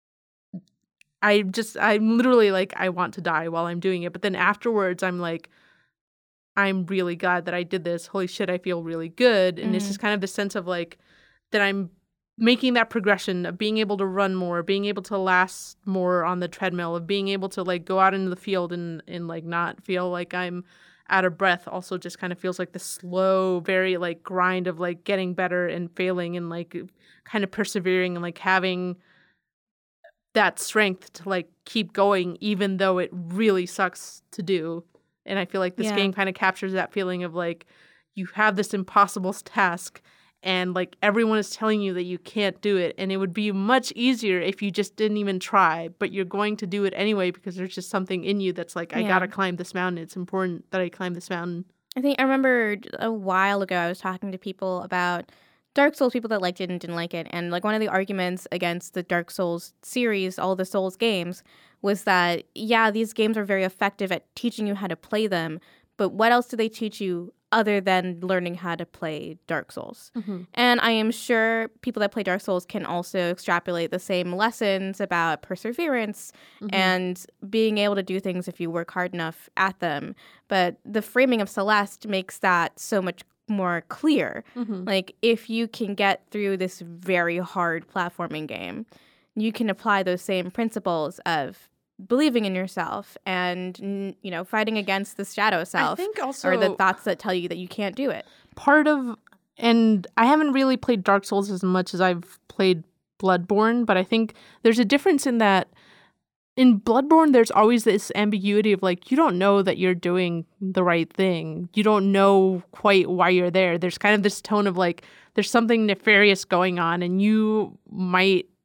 I just, I'm literally like, I want to die while I'm doing it. But then afterwards, I'm like, I'm really glad that I did this. Holy shit, I feel really good. And it's Mhm. just kind of the sense of like, that I'm making that progression of being able to run more, being able to last more on the treadmill, of being able to like go out into the field and, and like not feel like I'm out of breath. Also just kind of feels like the slow, very like grind of like getting better and failing and like kind of persevering and like having that strength to like keep going even though it really sucks to do. And I feel like this Yeah. game kind of captures that feeling of like you have this impossible task and like everyone is telling you that you can't do it, and it would be much easier if you just didn't even try, but you're going to do it anyway because there's just something in you that's like, I Yeah. gotta climb this mountain. It's important that I climb this mountain. I think I remember a while ago I was talking to people about Dark Souls, people that liked it and didn't like it. And like one of the arguments against the Dark Souls series, all the Souls games, was that, yeah, these games are very effective at teaching you how to play them, but what else do they teach you other than learning how to play Dark Souls? Mm-hmm. And I am sure people that play Dark Souls can also extrapolate the same lessons about perseverance Mm-hmm. and being able to do things if you work hard enough at them. But the framing of Celeste makes that so much more clear. Mm-hmm. Like, if you can get through this very hard platforming game, you can apply those same principles of believing in yourself and, n- you know, fighting against the shadow I self think also or the thoughts that tell you that you can't do it. part of, and I haven't really played Dark Souls as much as I've played Bloodborne, but I think there's a difference in that in Bloodborne, there's always this ambiguity of like, you don't know that you're doing the right thing. You don't know quite why you're there. There's kind of this tone of like, there's something nefarious going on and you might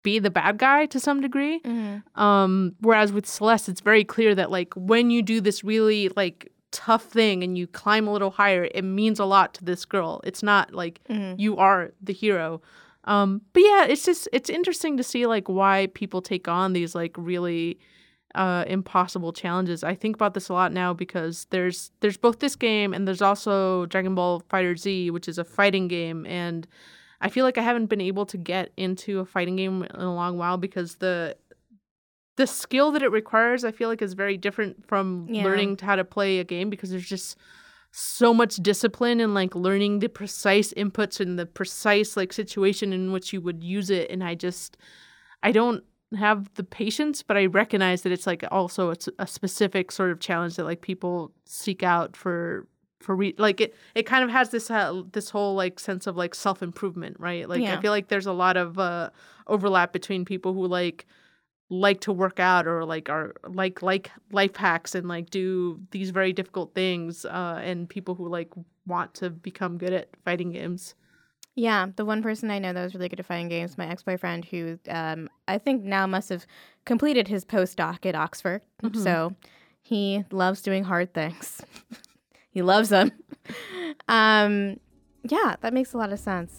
be the bad guy to some degree. Mm-hmm. Um, whereas with Celeste, it's very clear that like when you do this really like tough thing and you climb a little higher, it means a lot to this girl. It's not like Mm-hmm. you are the hero. Um, but yeah, it's just it's interesting to see like why people take on these like really uh, impossible challenges. I think about this a lot now because there's there's both this game and there's also Dragon Ball FighterZ, which is a fighting game, and I feel like I haven't been able to get into a fighting game in a long while because the the skill that it requires, I feel like, is very different from Yeah. learning how to play a game because there's just so much discipline and like learning the precise inputs and the precise like situation in which you would use it. And I just, I don't have the patience, but I recognize that it's like also it's a specific sort of challenge that like people seek out for for re- like it it kind of has this uh, this whole like sense of like self-improvement, right? Like Yeah. I feel like there's a lot of uh overlap between people who like like to work out or like are like like life hacks and like do these very difficult things uh and people who like want to become good at fighting games. Yeah, the one person I know that was really good at fighting games, my ex-boyfriend, who um, I think now must have completed his postdoc at Oxford. Mhm. So he loves doing hard things. He loves them. um, yeah, that makes a lot of sense.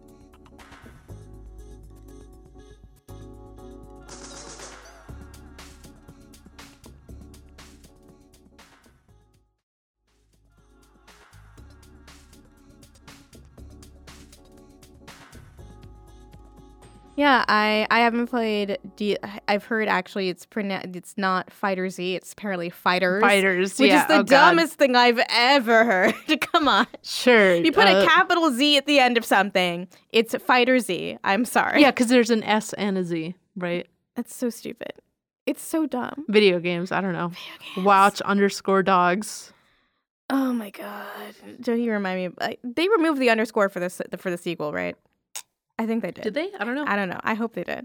Yeah, I, I haven't played. D- I've heard actually it's pronou- it's not Fighter Z. It's apparently Fighters. Fighters, which yeah. is the oh, God. dumbest thing I've ever heard. Come on, Sure. you put uh, a capital Z at the end of something. It's Fighter Z. I'm sorry. Yeah, because there's an S and a Z, right? That's so stupid. It's so dumb. Video games, I don't know. Video games. Watch underscore dogs. Oh my god! Don't you remind me? Of, like, they removed the underscore for this for the sequel, right? I think they did. Did they? I don't know. I don't know. I hope they did.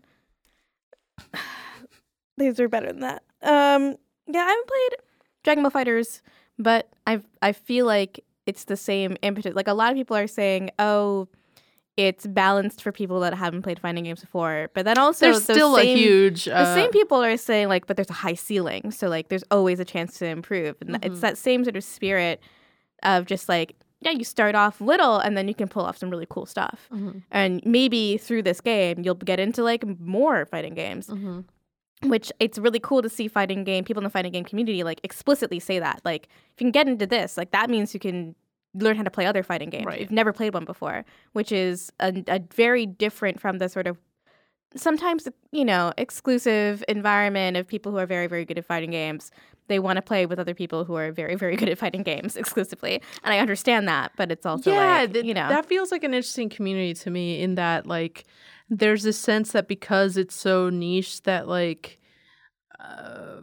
These are better than that. Um, yeah, I haven't played Dragon Ball Fighters, but I I feel like it's the same impetus. Like a lot of people are saying, oh, it's balanced for people that haven't played fighting games before. But then also There's those still same, a huge. the Uh, same people are saying like, but there's a high ceiling, so like there's always a chance to improve, and Mhm. it's that same sort of spirit of just like, yeah, you start off little and then you can pull off some really cool stuff. mhm, And maybe through this game, you'll get into like more fighting games, mhm. which it's really cool to see fighting game people in the fighting game community like explicitly say that. Like, if you can get into this, like that means you can learn how to play other fighting games. Right. You've never played one before, which is a, a very different from the sort of sometimes, you know, exclusive environment of people who are very, very good at fighting games. They want to play with other people who are very, very good at fighting games exclusively. And I understand that, but it's also yeah, like, th- you know. that feels like an interesting community to me in that like there's this sense that because it's so niche that like uh,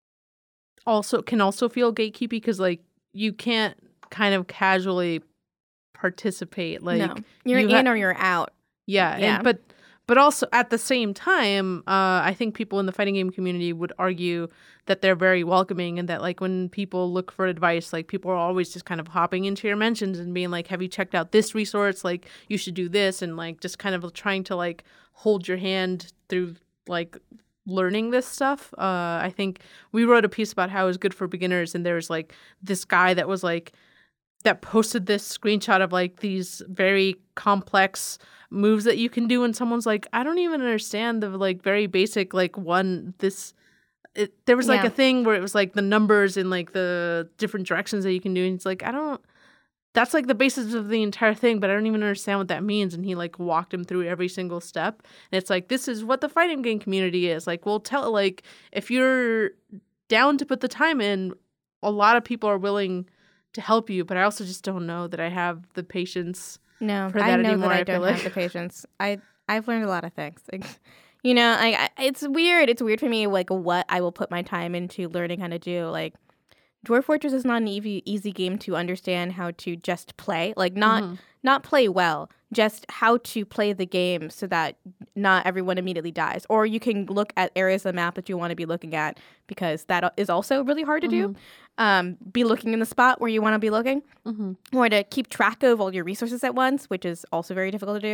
also can also feel gatekeepy because like you can't kind of casually participate like no, you're you in ha- or you're out. yeah, Yeah. And, but but also at the same time, uh, I think people in the fighting game community would argue that they're very welcoming and that like when people look for advice, like people are always just kind of hopping into your mentions and being like, have you checked out this resource? Like you should do this, and like just kind of trying to like hold your hand through like learning this stuff. Uh, I think we wrote a piece about how it was good for beginners, and there's like this guy that was like that posted this screenshot of like these very complex moves that you can do, and someone's like, I don't even understand the like very basic like one this it, there was like Yeah. a thing where it was like the numbers and like the different directions that you can do, and it's like I don't that's like the basis of the entire thing, but I don't even understand what that means. And he like walked him through every single step, and it's like this is what the fighting game community is like. Well, tell like if you're down to put the time in, a lot of people are willing to help you, but I also just don't know that I have the patience. No, for I that know anymore, that I I feel don't have like. the patience. I I've learned a lot of things. Like, you know, like I, it's weird. It's weird for me, like what I will put my time into learning how to do. Like, Dwarf Fortress is not an easy easy game to understand how to just play. Like, not Mhm. not play well, just how to play the game so that not everyone immediately dies. Or you can look at areas of the map that you want to be looking at, because that is also really hard to do. Um, be looking in the spot where you want to be looking. Mm-hmm. Or to keep track of all your resources at once, which is also very difficult to do.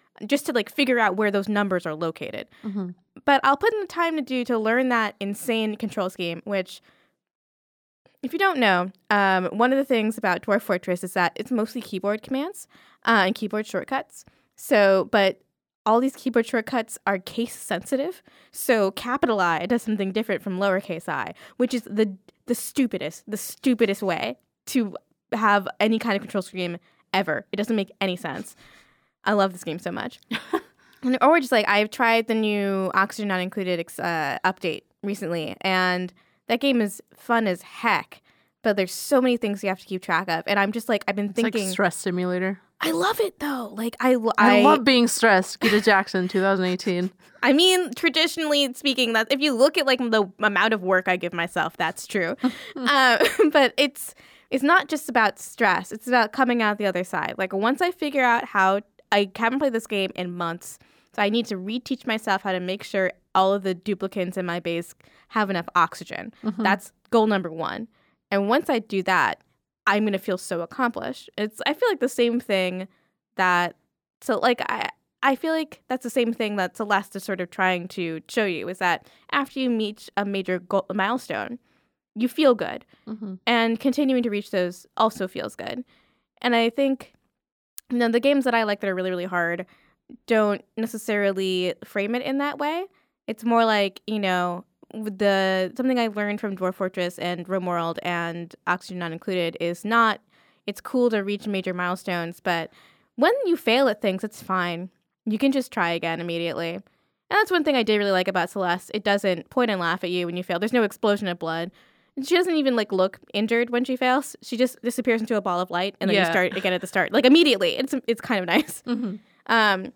just to like figure out where those numbers are located. Mm-hmm. But I'll put in the time to do to learn that insane control scheme, which, if you don't know, um, one of the things about Dwarf Fortress is that it's mostly keyboard commands uh, and keyboard shortcuts. So, but all these keyboard shortcuts are case sensitive. So capital I does something different from lowercase I, which is the the stupidest, the stupidest way to have any kind of control scheme ever. It doesn't make any sense. I love this game so much. And, or just like, I've tried the new Oxygen Not Included uh, update recently, and that game is fun as heck, but there's so many things you have to keep track of. And I'm just like, I've been It's thinking. like stress simulator. I love it though. Like I, I, I, love being stressed. Gita Jackson, twenty eighteen. I mean, traditionally speaking, that if you look at like the amount of work I give myself, that's true. uh, but it's it's not just about stress. It's about coming out the other side. Like once I figure out how, I haven't played this game in months, so I need to reteach myself how to make sure all of the duplicates in my base have enough oxygen. Mm-hmm. That's goal number one. And once I do that, I'm going to feel so accomplished. It's I feel like the same thing that, so like I I feel like that's the same thing that Celeste is sort of trying to show you, is that after you meet a major goal, milestone, you feel good. Mm-hmm. And continuing to reach those also feels good. And I think, you know, the games that I like that are really, really hard don't necessarily frame it in that way. It's more like, you know, the something I learned from Dwarf Fortress and RimWorld and Oxygen Not Included is not, it's cool to reach major milestones, but when you fail at things, it's fine. You can just try again immediately. And that's one thing I did really like about Celeste. It doesn't point and laugh at you when you fail. There's no explosion of blood. She doesn't even like look injured when she fails. She just disappears into a ball of light, and then Yeah. you start again at the start, like immediately. It's it's kind of nice. Mm-hmm. Um,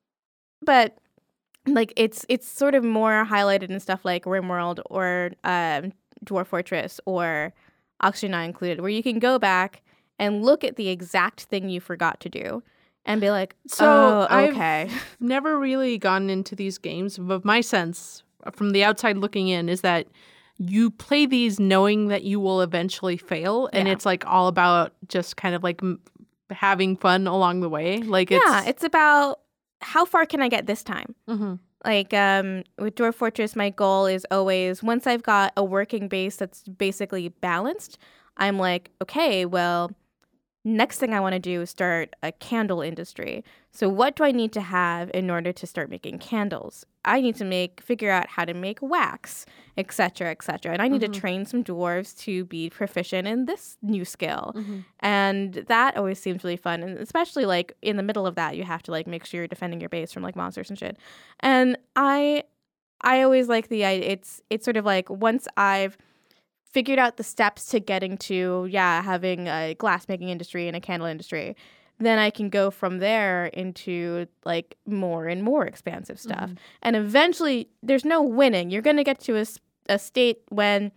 but like it's it's sort of more highlighted in stuff like RimWorld or um, Dwarf Fortress or Oxygen Not Included, where you can go back and look at the exact thing you forgot to do and be like, So, oh, I've- okay. Never really gotten into these games, but my sense from the outside looking in is that you play these knowing that you will eventually fail, and Yeah. it's like all about just kind of like m- having fun along the way. Like it's, Yeah, it's about how far can I get this time? mm-hmm. Like um, with Dwarf Fortress, my goal is always, once I've got a working base that's basically balanced, I'm like, okay, well, next thing I want to do is start a candle industry. So what do I need to have in order to start making candles? I need to make figure out how to make wax, et cetera, et cetera. And I need Mhm. to train some dwarves to be proficient in this new skill. Mm-hmm. And that always seems really fun. And especially like in the middle of that, you have to like make sure you're defending your base from like monsters and shit. And I I always like the idea. It's it's sort of like once I've figured out the steps to getting to, yeah, having a glass making industry and a candle industry, then I can go from there into like more and more expansive stuff. Mhm. And eventually there's no winning. You're going to get to a, s- a state when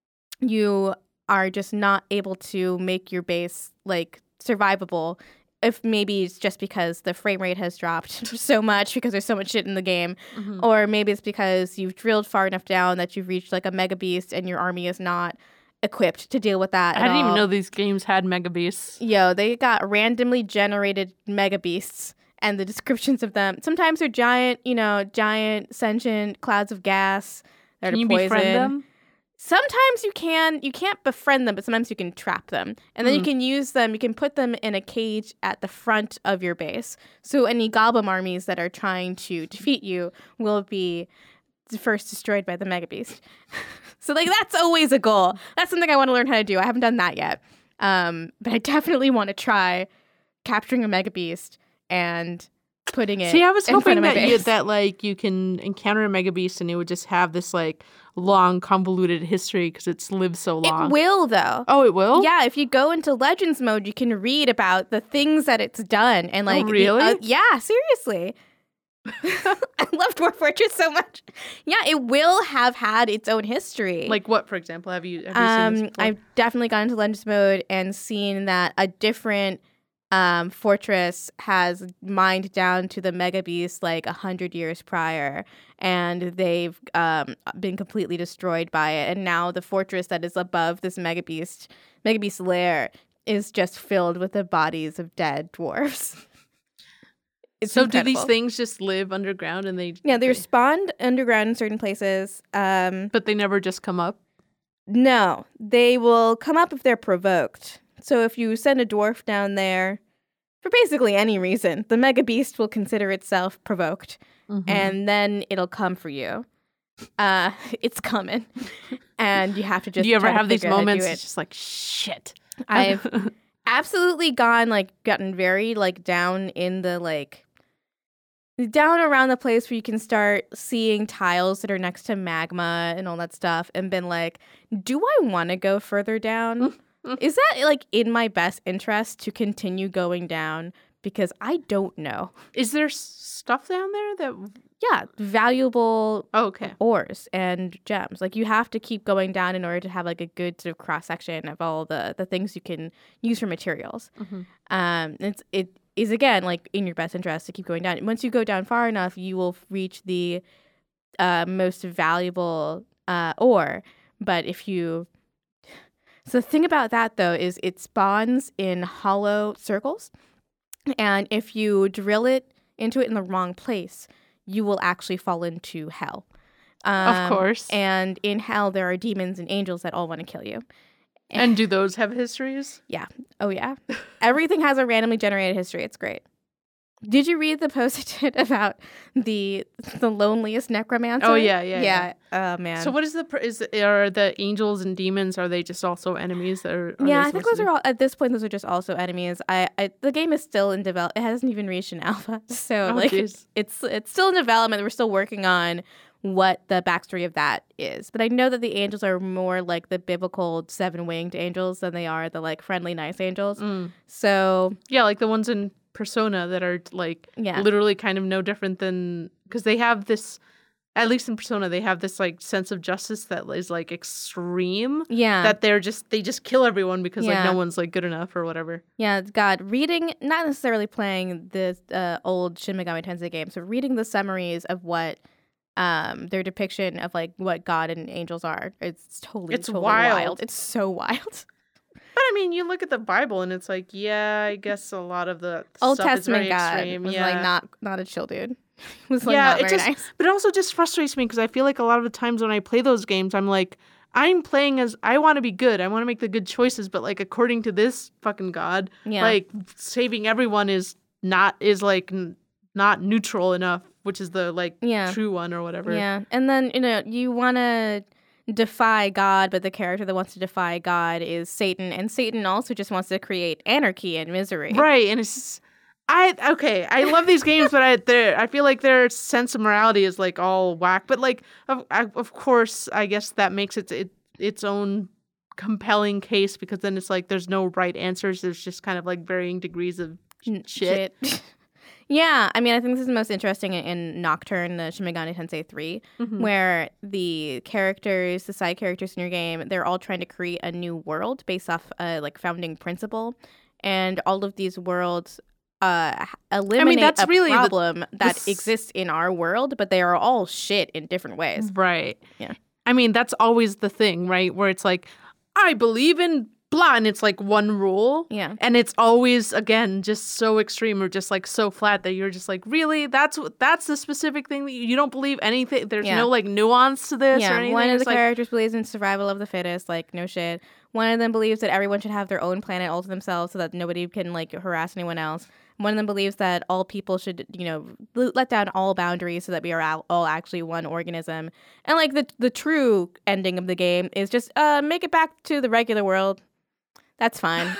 you are just not able to make your base like survivable. If maybe it's just because the frame rate has dropped so much because there's so much shit in the game. Mm-hmm. Or maybe it's because you've drilled far enough down that you've reached like a mega beast and your army is not equipped to deal with that. I at didn't even all. know these games had mega beasts. Yo, they got randomly generated mega beasts, and the descriptions of them. Sometimes they're giant, you know, giant sentient clouds of gas that Can are you poison. befriend them? Sometimes you can, you can't befriend them, but sometimes you can trap them. And then you Hmm. can use them, you can put them in a cage at the front of your base. So any goblin armies that are trying to defeat you will be first destroyed by the mega beast. So like that's always a goal. That's something I want to learn how to do. I haven't done that yet. Um, but I definitely want to try capturing a mega beast and putting it See, I was in front hoping of my that you, base. that like you can encounter a mega beast and it would just have this like long convoluted history because it's lived so long. It will though. Oh, it will? Yeah, if you go into Legends mode, you can read about the things that it's done and like the- really? uh, yeah, seriously. I love Dwarf Fortress so much. Yeah, it will have had its own history. Like what, for example? Have you have you seen um, this before? I've definitely gone into Legends mode and seen that a different um, fortress has mined down to the mega beast like a hundred years prior, and they've um, been completely destroyed by it. And now the fortress that is above this mega beast, mega beast lair, is just filled with the bodies of dead dwarves. it's so do these incredible. things just live underground and they Yeah, they're they- spawned underground in certain places. Um, but they never just come up? no, they will come up if they're provoked. So if you send a dwarf down there for basically any reason, the mega beast will consider itself provoked, Mhm. and then it'll come for you. Uh, it's coming, and you have to just. do you ever try to have these figure out how to do moments it. it's just like shit? I've absolutely gone like gotten very like down in the like down around the place where you can start seeing tiles that are next to magma and all that stuff, and been like, do I want to go further down? Is that like in my best interest to continue going down? Because I don't know. Is there s- stuff down there that Yeah, valuable oh, okay. ores and gems. Like you have to keep going down in order to have like a good sort of cross section of all the the things you can use for materials. Mhm. Um, it's it is again like in your best interest to keep going down. Once you go down far enough, you will reach the uh, most valuable uh, ore. But if you so the thing about that though is it spawns in hollow circles, and if you drill it into it in the wrong place, you will actually fall into hell. Um, Of course. And in hell, there are demons and angels that all want to kill you. And do those have histories? Yeah. Oh, yeah. Everything has a randomly generated history. It's great. Did you read the post I did about the the loneliest necromancer? Oh, yeah, yeah, Yeah. Oh, man. So what is the pr- is are the angels and demons, are they just also enemies that are, are yeah, they I think supposed those to are all, at this point, those are just also enemies. I, I The game is still in develop. It hasn't even reached an alpha. So, Oh, like, jeez. it's it's still in development. We're still working on what the backstory of that is. But I know that the angels are more like the biblical seven-winged angels than they are the, like, friendly, nice angels. Mm. So, Yeah, like the ones in Persona that are like yeah. literally kind of no different than, because they have this, at least in Persona, they have this like sense of justice that is like extreme. Yeah. That they're just they just kill everyone because like Yeah. no one's like good enough or whatever. Yeah, God, reading, not necessarily playing the uh, old Shin Megami Tensei games, but reading the summaries of what um their depiction of like what God and angels are, it's totally, It's totally wild. It's so wild. But I mean, you look at the Bible and it's like, yeah, I guess a lot of the Old stuff Testament is very God extreme. was yeah. like not not a chill dude. was like Yeah, not it very just- nice. But it also just frustrates me because I feel like a lot of the times when I play those games, I'm like, I'm playing as I want to be good. I want to make the good choices, but like according to this fucking God, Yeah. like saving everyone is not is like n- not neutral enough, which is the like Yeah. true one or whatever. Yeah. And then, you know, you want to defy God, but the character that wants to defy God is Satan, and Satan also just wants to create anarchy and misery. Right, and it's just, I okay. I love these games, but I there I feel like their sense of morality is like all whack. But like, of I, of course, I guess that makes it, it its own compelling case because then it's like there's no right answers. There's just kind of like varying degrees of sh- N- shit. Yeah, I mean, I think this is most interesting in, in Nocturne, the Shin Megami Tensei three, Mhm. where the characters, the side characters in your game, they're all trying to create a new world based off a like founding principle, and all of these worlds uh, eliminate that's a really the- problem that s- exists in our world, but they are all shit in different ways. Right. Yeah. I mean, that's always the thing, right? Where it's like, I believe in blah, and it's like one rule. Yeah. And it's always, again, just so extreme or just like so flat that you're just like, really? That's what that's the specific thing that you, you don't believe anything? There's Yeah. no like nuance to this or Yeah, anything? one of It's the like, characters believes in survival of the fittest, like no shit. One of them believes that everyone should have their own planet all to themselves so that nobody can like harass anyone else. One of them believes that all people should, you know, l- let down all boundaries so that we are all, all actually one organism. And like the the true ending of the game is just uh make it back to the regular world. That's fine.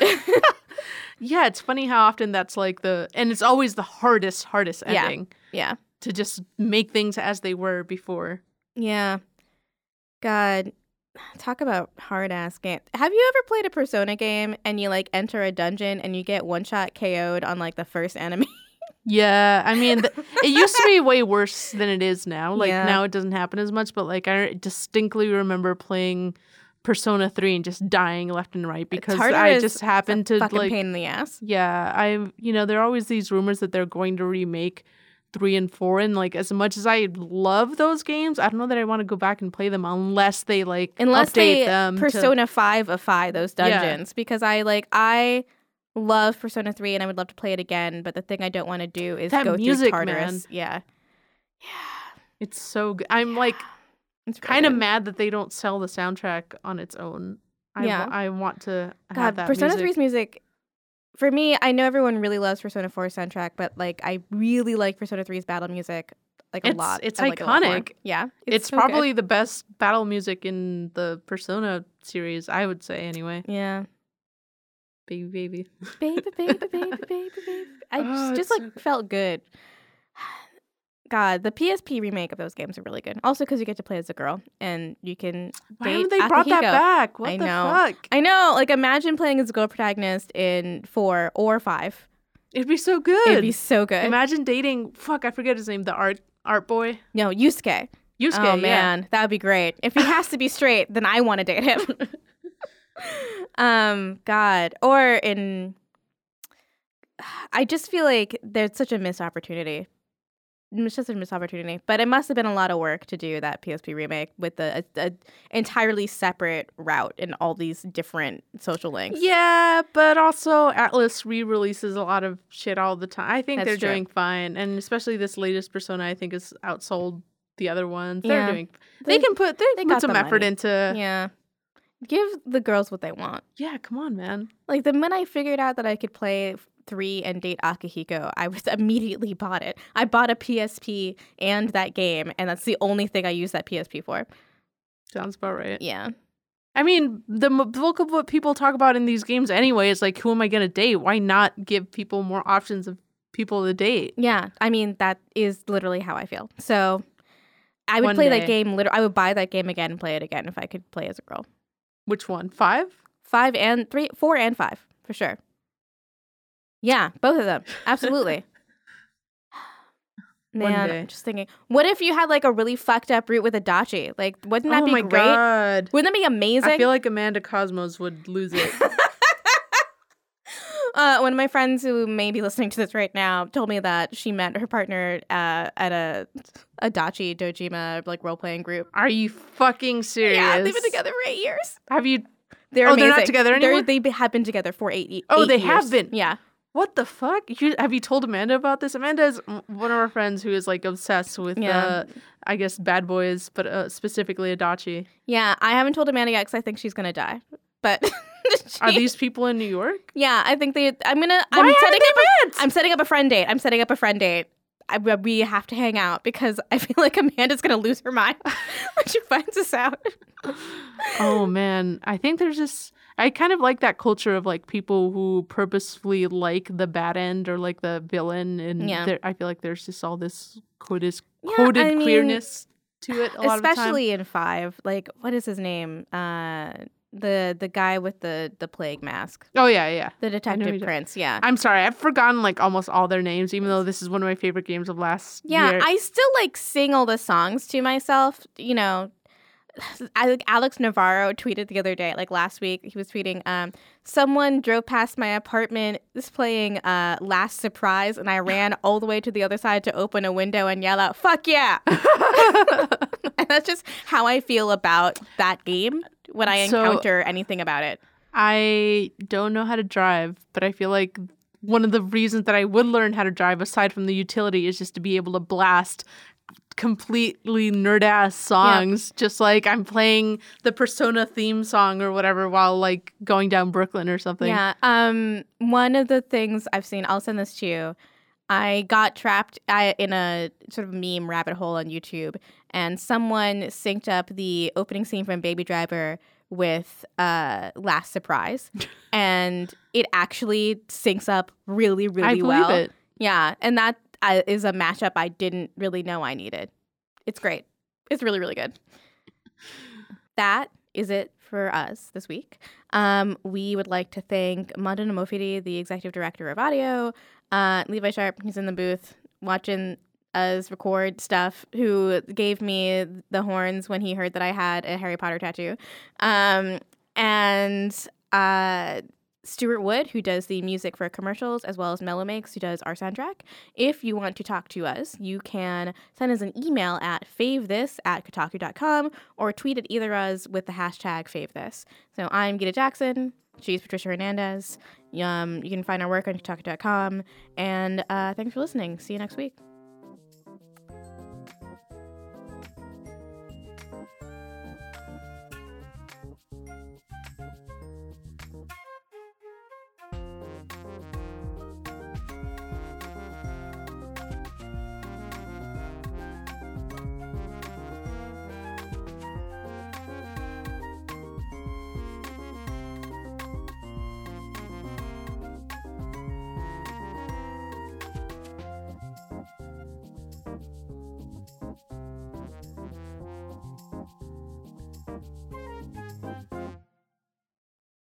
yeah, it's funny how often that's like the, and it's always the hardest, hardest Yeah. ending yeah. to just make things as they were before. Yeah. God, talk about hard ass game. Have you ever played a Persona game and you like enter a dungeon and you get one shot K O'd on like the first enemy? Yeah, I mean, th- it used to be way worse than it is now. Like, Yeah. now it doesn't happen as much, but like, I distinctly remember playing Persona three and just dying left and right because harder I as just happened to Fucking like, pain in the ass. yeah, I, you know, there are always these rumors that they're going to remake three and four, and like, as much as I love those games, I don't know that I want to go back and play them unless they like Unless update they them. to- Persona five-ify those Yeah. dungeons, because I like I love Persona three and I would love to play it again, but the thing I don't want to do is That go music, through Tartarus. man. Yeah. It's so good. I'm like It's really kind of good. mad that they don't sell the soundtrack on its own. I, Yeah. wa- I want to have God, that Persona music. three's music, for me, I know everyone really loves Persona four's soundtrack, but like I really like Persona three's battle music like a It's- lot. it's I like it a lot more. iconic. Yeah. It's, so good. probably the best battle music in the Persona series, I would say anyway. Yeah. Baby, baby. Baby, baby, baby, baby, baby. I Oh, just, it's just so like felt good. God, the P S P remake of those games are really good. Also, because you get to play as a girl and you can. Why date haven't they brought that Akihiko. back? What I the know. fuck? I know. Like, imagine playing as a girl protagonist in four or five. It'd be so good. It'd be so good. Imagine dating, fuck, I forget his name, the art art boy. no, Yusuke. Yusuke, oh yeah. man, that would be great. If he has to be straight, then I want to date him. um, God, or in. I just feel like there's such a missed opportunity. It's just a missed opportunity, but it must have been a lot of work to do that P S P remake with the a, a entirely separate route and all these different social links. Yeah, but also Atlas re-releases a lot of shit all the time. I think That's they're true. doing fine, and especially this latest Persona, I think has outsold the other ones. They're Yeah. doing. They, They- can put. They, they put got some the effort money. into. Yeah. Yeah, give the girls what they want. Come on, man. Like the minute I figured out that I could play three and date Akihiko, I was immediately bought it. I bought a P S P and that game, and that's the only thing I use that P S P for. Sounds about right. Yeah. I mean, the m- bulk of what people talk about in these games anyway is like, who am I gonna date? Why not give people more options of people to date? Yeah. I mean, that is literally how I feel. So I would One play day. that game. Liter- I would buy that game again and play it again if I could play as a girl. Which one? Five? Five and three, four and five, for sure. Yeah, both of them. Absolutely. One Man, day. I'm just thinking, what if you had like a really fucked up route with Adachi? Like, wouldn't that oh be my great? god! Wouldn't that be amazing? I feel like Amanda Cosmos would lose it. uh, one of my friends who may be listening to this right now told me that she met her partner uh, at a Adachi Dojima like role playing group. Are you fucking serious? Yeah, they've been together for eight years. Have you? They're Oh, they're not amazing. together They're- anymore? They have been together for eight. e- Oh, eight they years. have been? Yeah. What the fuck? You, have you told Amanda about this? Amanda is m- one of our friends who is like obsessed with, Yeah. uh, I guess, Bad Boys, but uh, specifically Adachi. Yeah, I haven't told Amanda yet because I think she's gonna die. But Are she- these people in New York? Yeah, I think they. I'm gonna. Why I'm haven't setting they up. A, met? I'm setting up a friend date. I'm setting up a friend date. I, we have to hang out because I feel like Amanda's gonna lose her mind when she finds us out. Oh man, I think there's just I kind of like that culture of like people who purposefully like the bad end or like the villain, and Yeah. there- I feel like there's just all this coded, Yeah, coded I mean, queerness to it a lot of the time. Especially in five. Like, what is his name? Uh, the the guy with the the plague mask, Oh yeah, yeah. the who detective you're- prince. Yeah. I'm sorry, I've forgotten like almost all their names, even though this is one of my favorite games of last Yeah, year. I still like sing all the songs to myself. You know, I think Alex Navarro tweeted the other day, like last week. He was tweeting, um, "Someone drove past my apartment, is playing uh, Last Surprise, and I ran all the way to the other side to open a window and yell out, 'Fuck yeah!'" And that's just how I feel about that game when I So- encounter anything about it. I don't know how to drive, but I feel like one of the reasons that I would learn how to drive, aside from the utility, is just to be able to blast completely nerd ass songs, just like I'm playing the Persona theme song or whatever while like going down Brooklyn or something. Yeah. Um. One of the things I've seen, I'll send this to you. I got trapped I, in a sort of meme rabbit hole on YouTube, and someone synced up the opening scene from Baby Driver with uh, Last Surprise, and it actually syncs up really, really I believe well. it. Yeah, and that uh, is a matchup I didn't really know I needed. It's great. It's really, really good. That is it for us this week. Um, we would like to thank Manda Nomofidi, the executive director of audio, uh, Levi Sharp, who's in the booth watching us record stuff, who gave me the horns when he heard that I had a Harry Potter tattoo, um, and uh, Stuart Wood, who does the music for commercials, as well as Mellow Makes, who does our soundtrack. If you want to talk to us, you can send us an email at favethis at kotaku dot com or tweet at either of us with the hashtag favethis. So I'm Gita Jackson. She's Patricia Hernandez. Um, you can find our work on Kotaku dot com. And uh, thanks for listening. See you next week.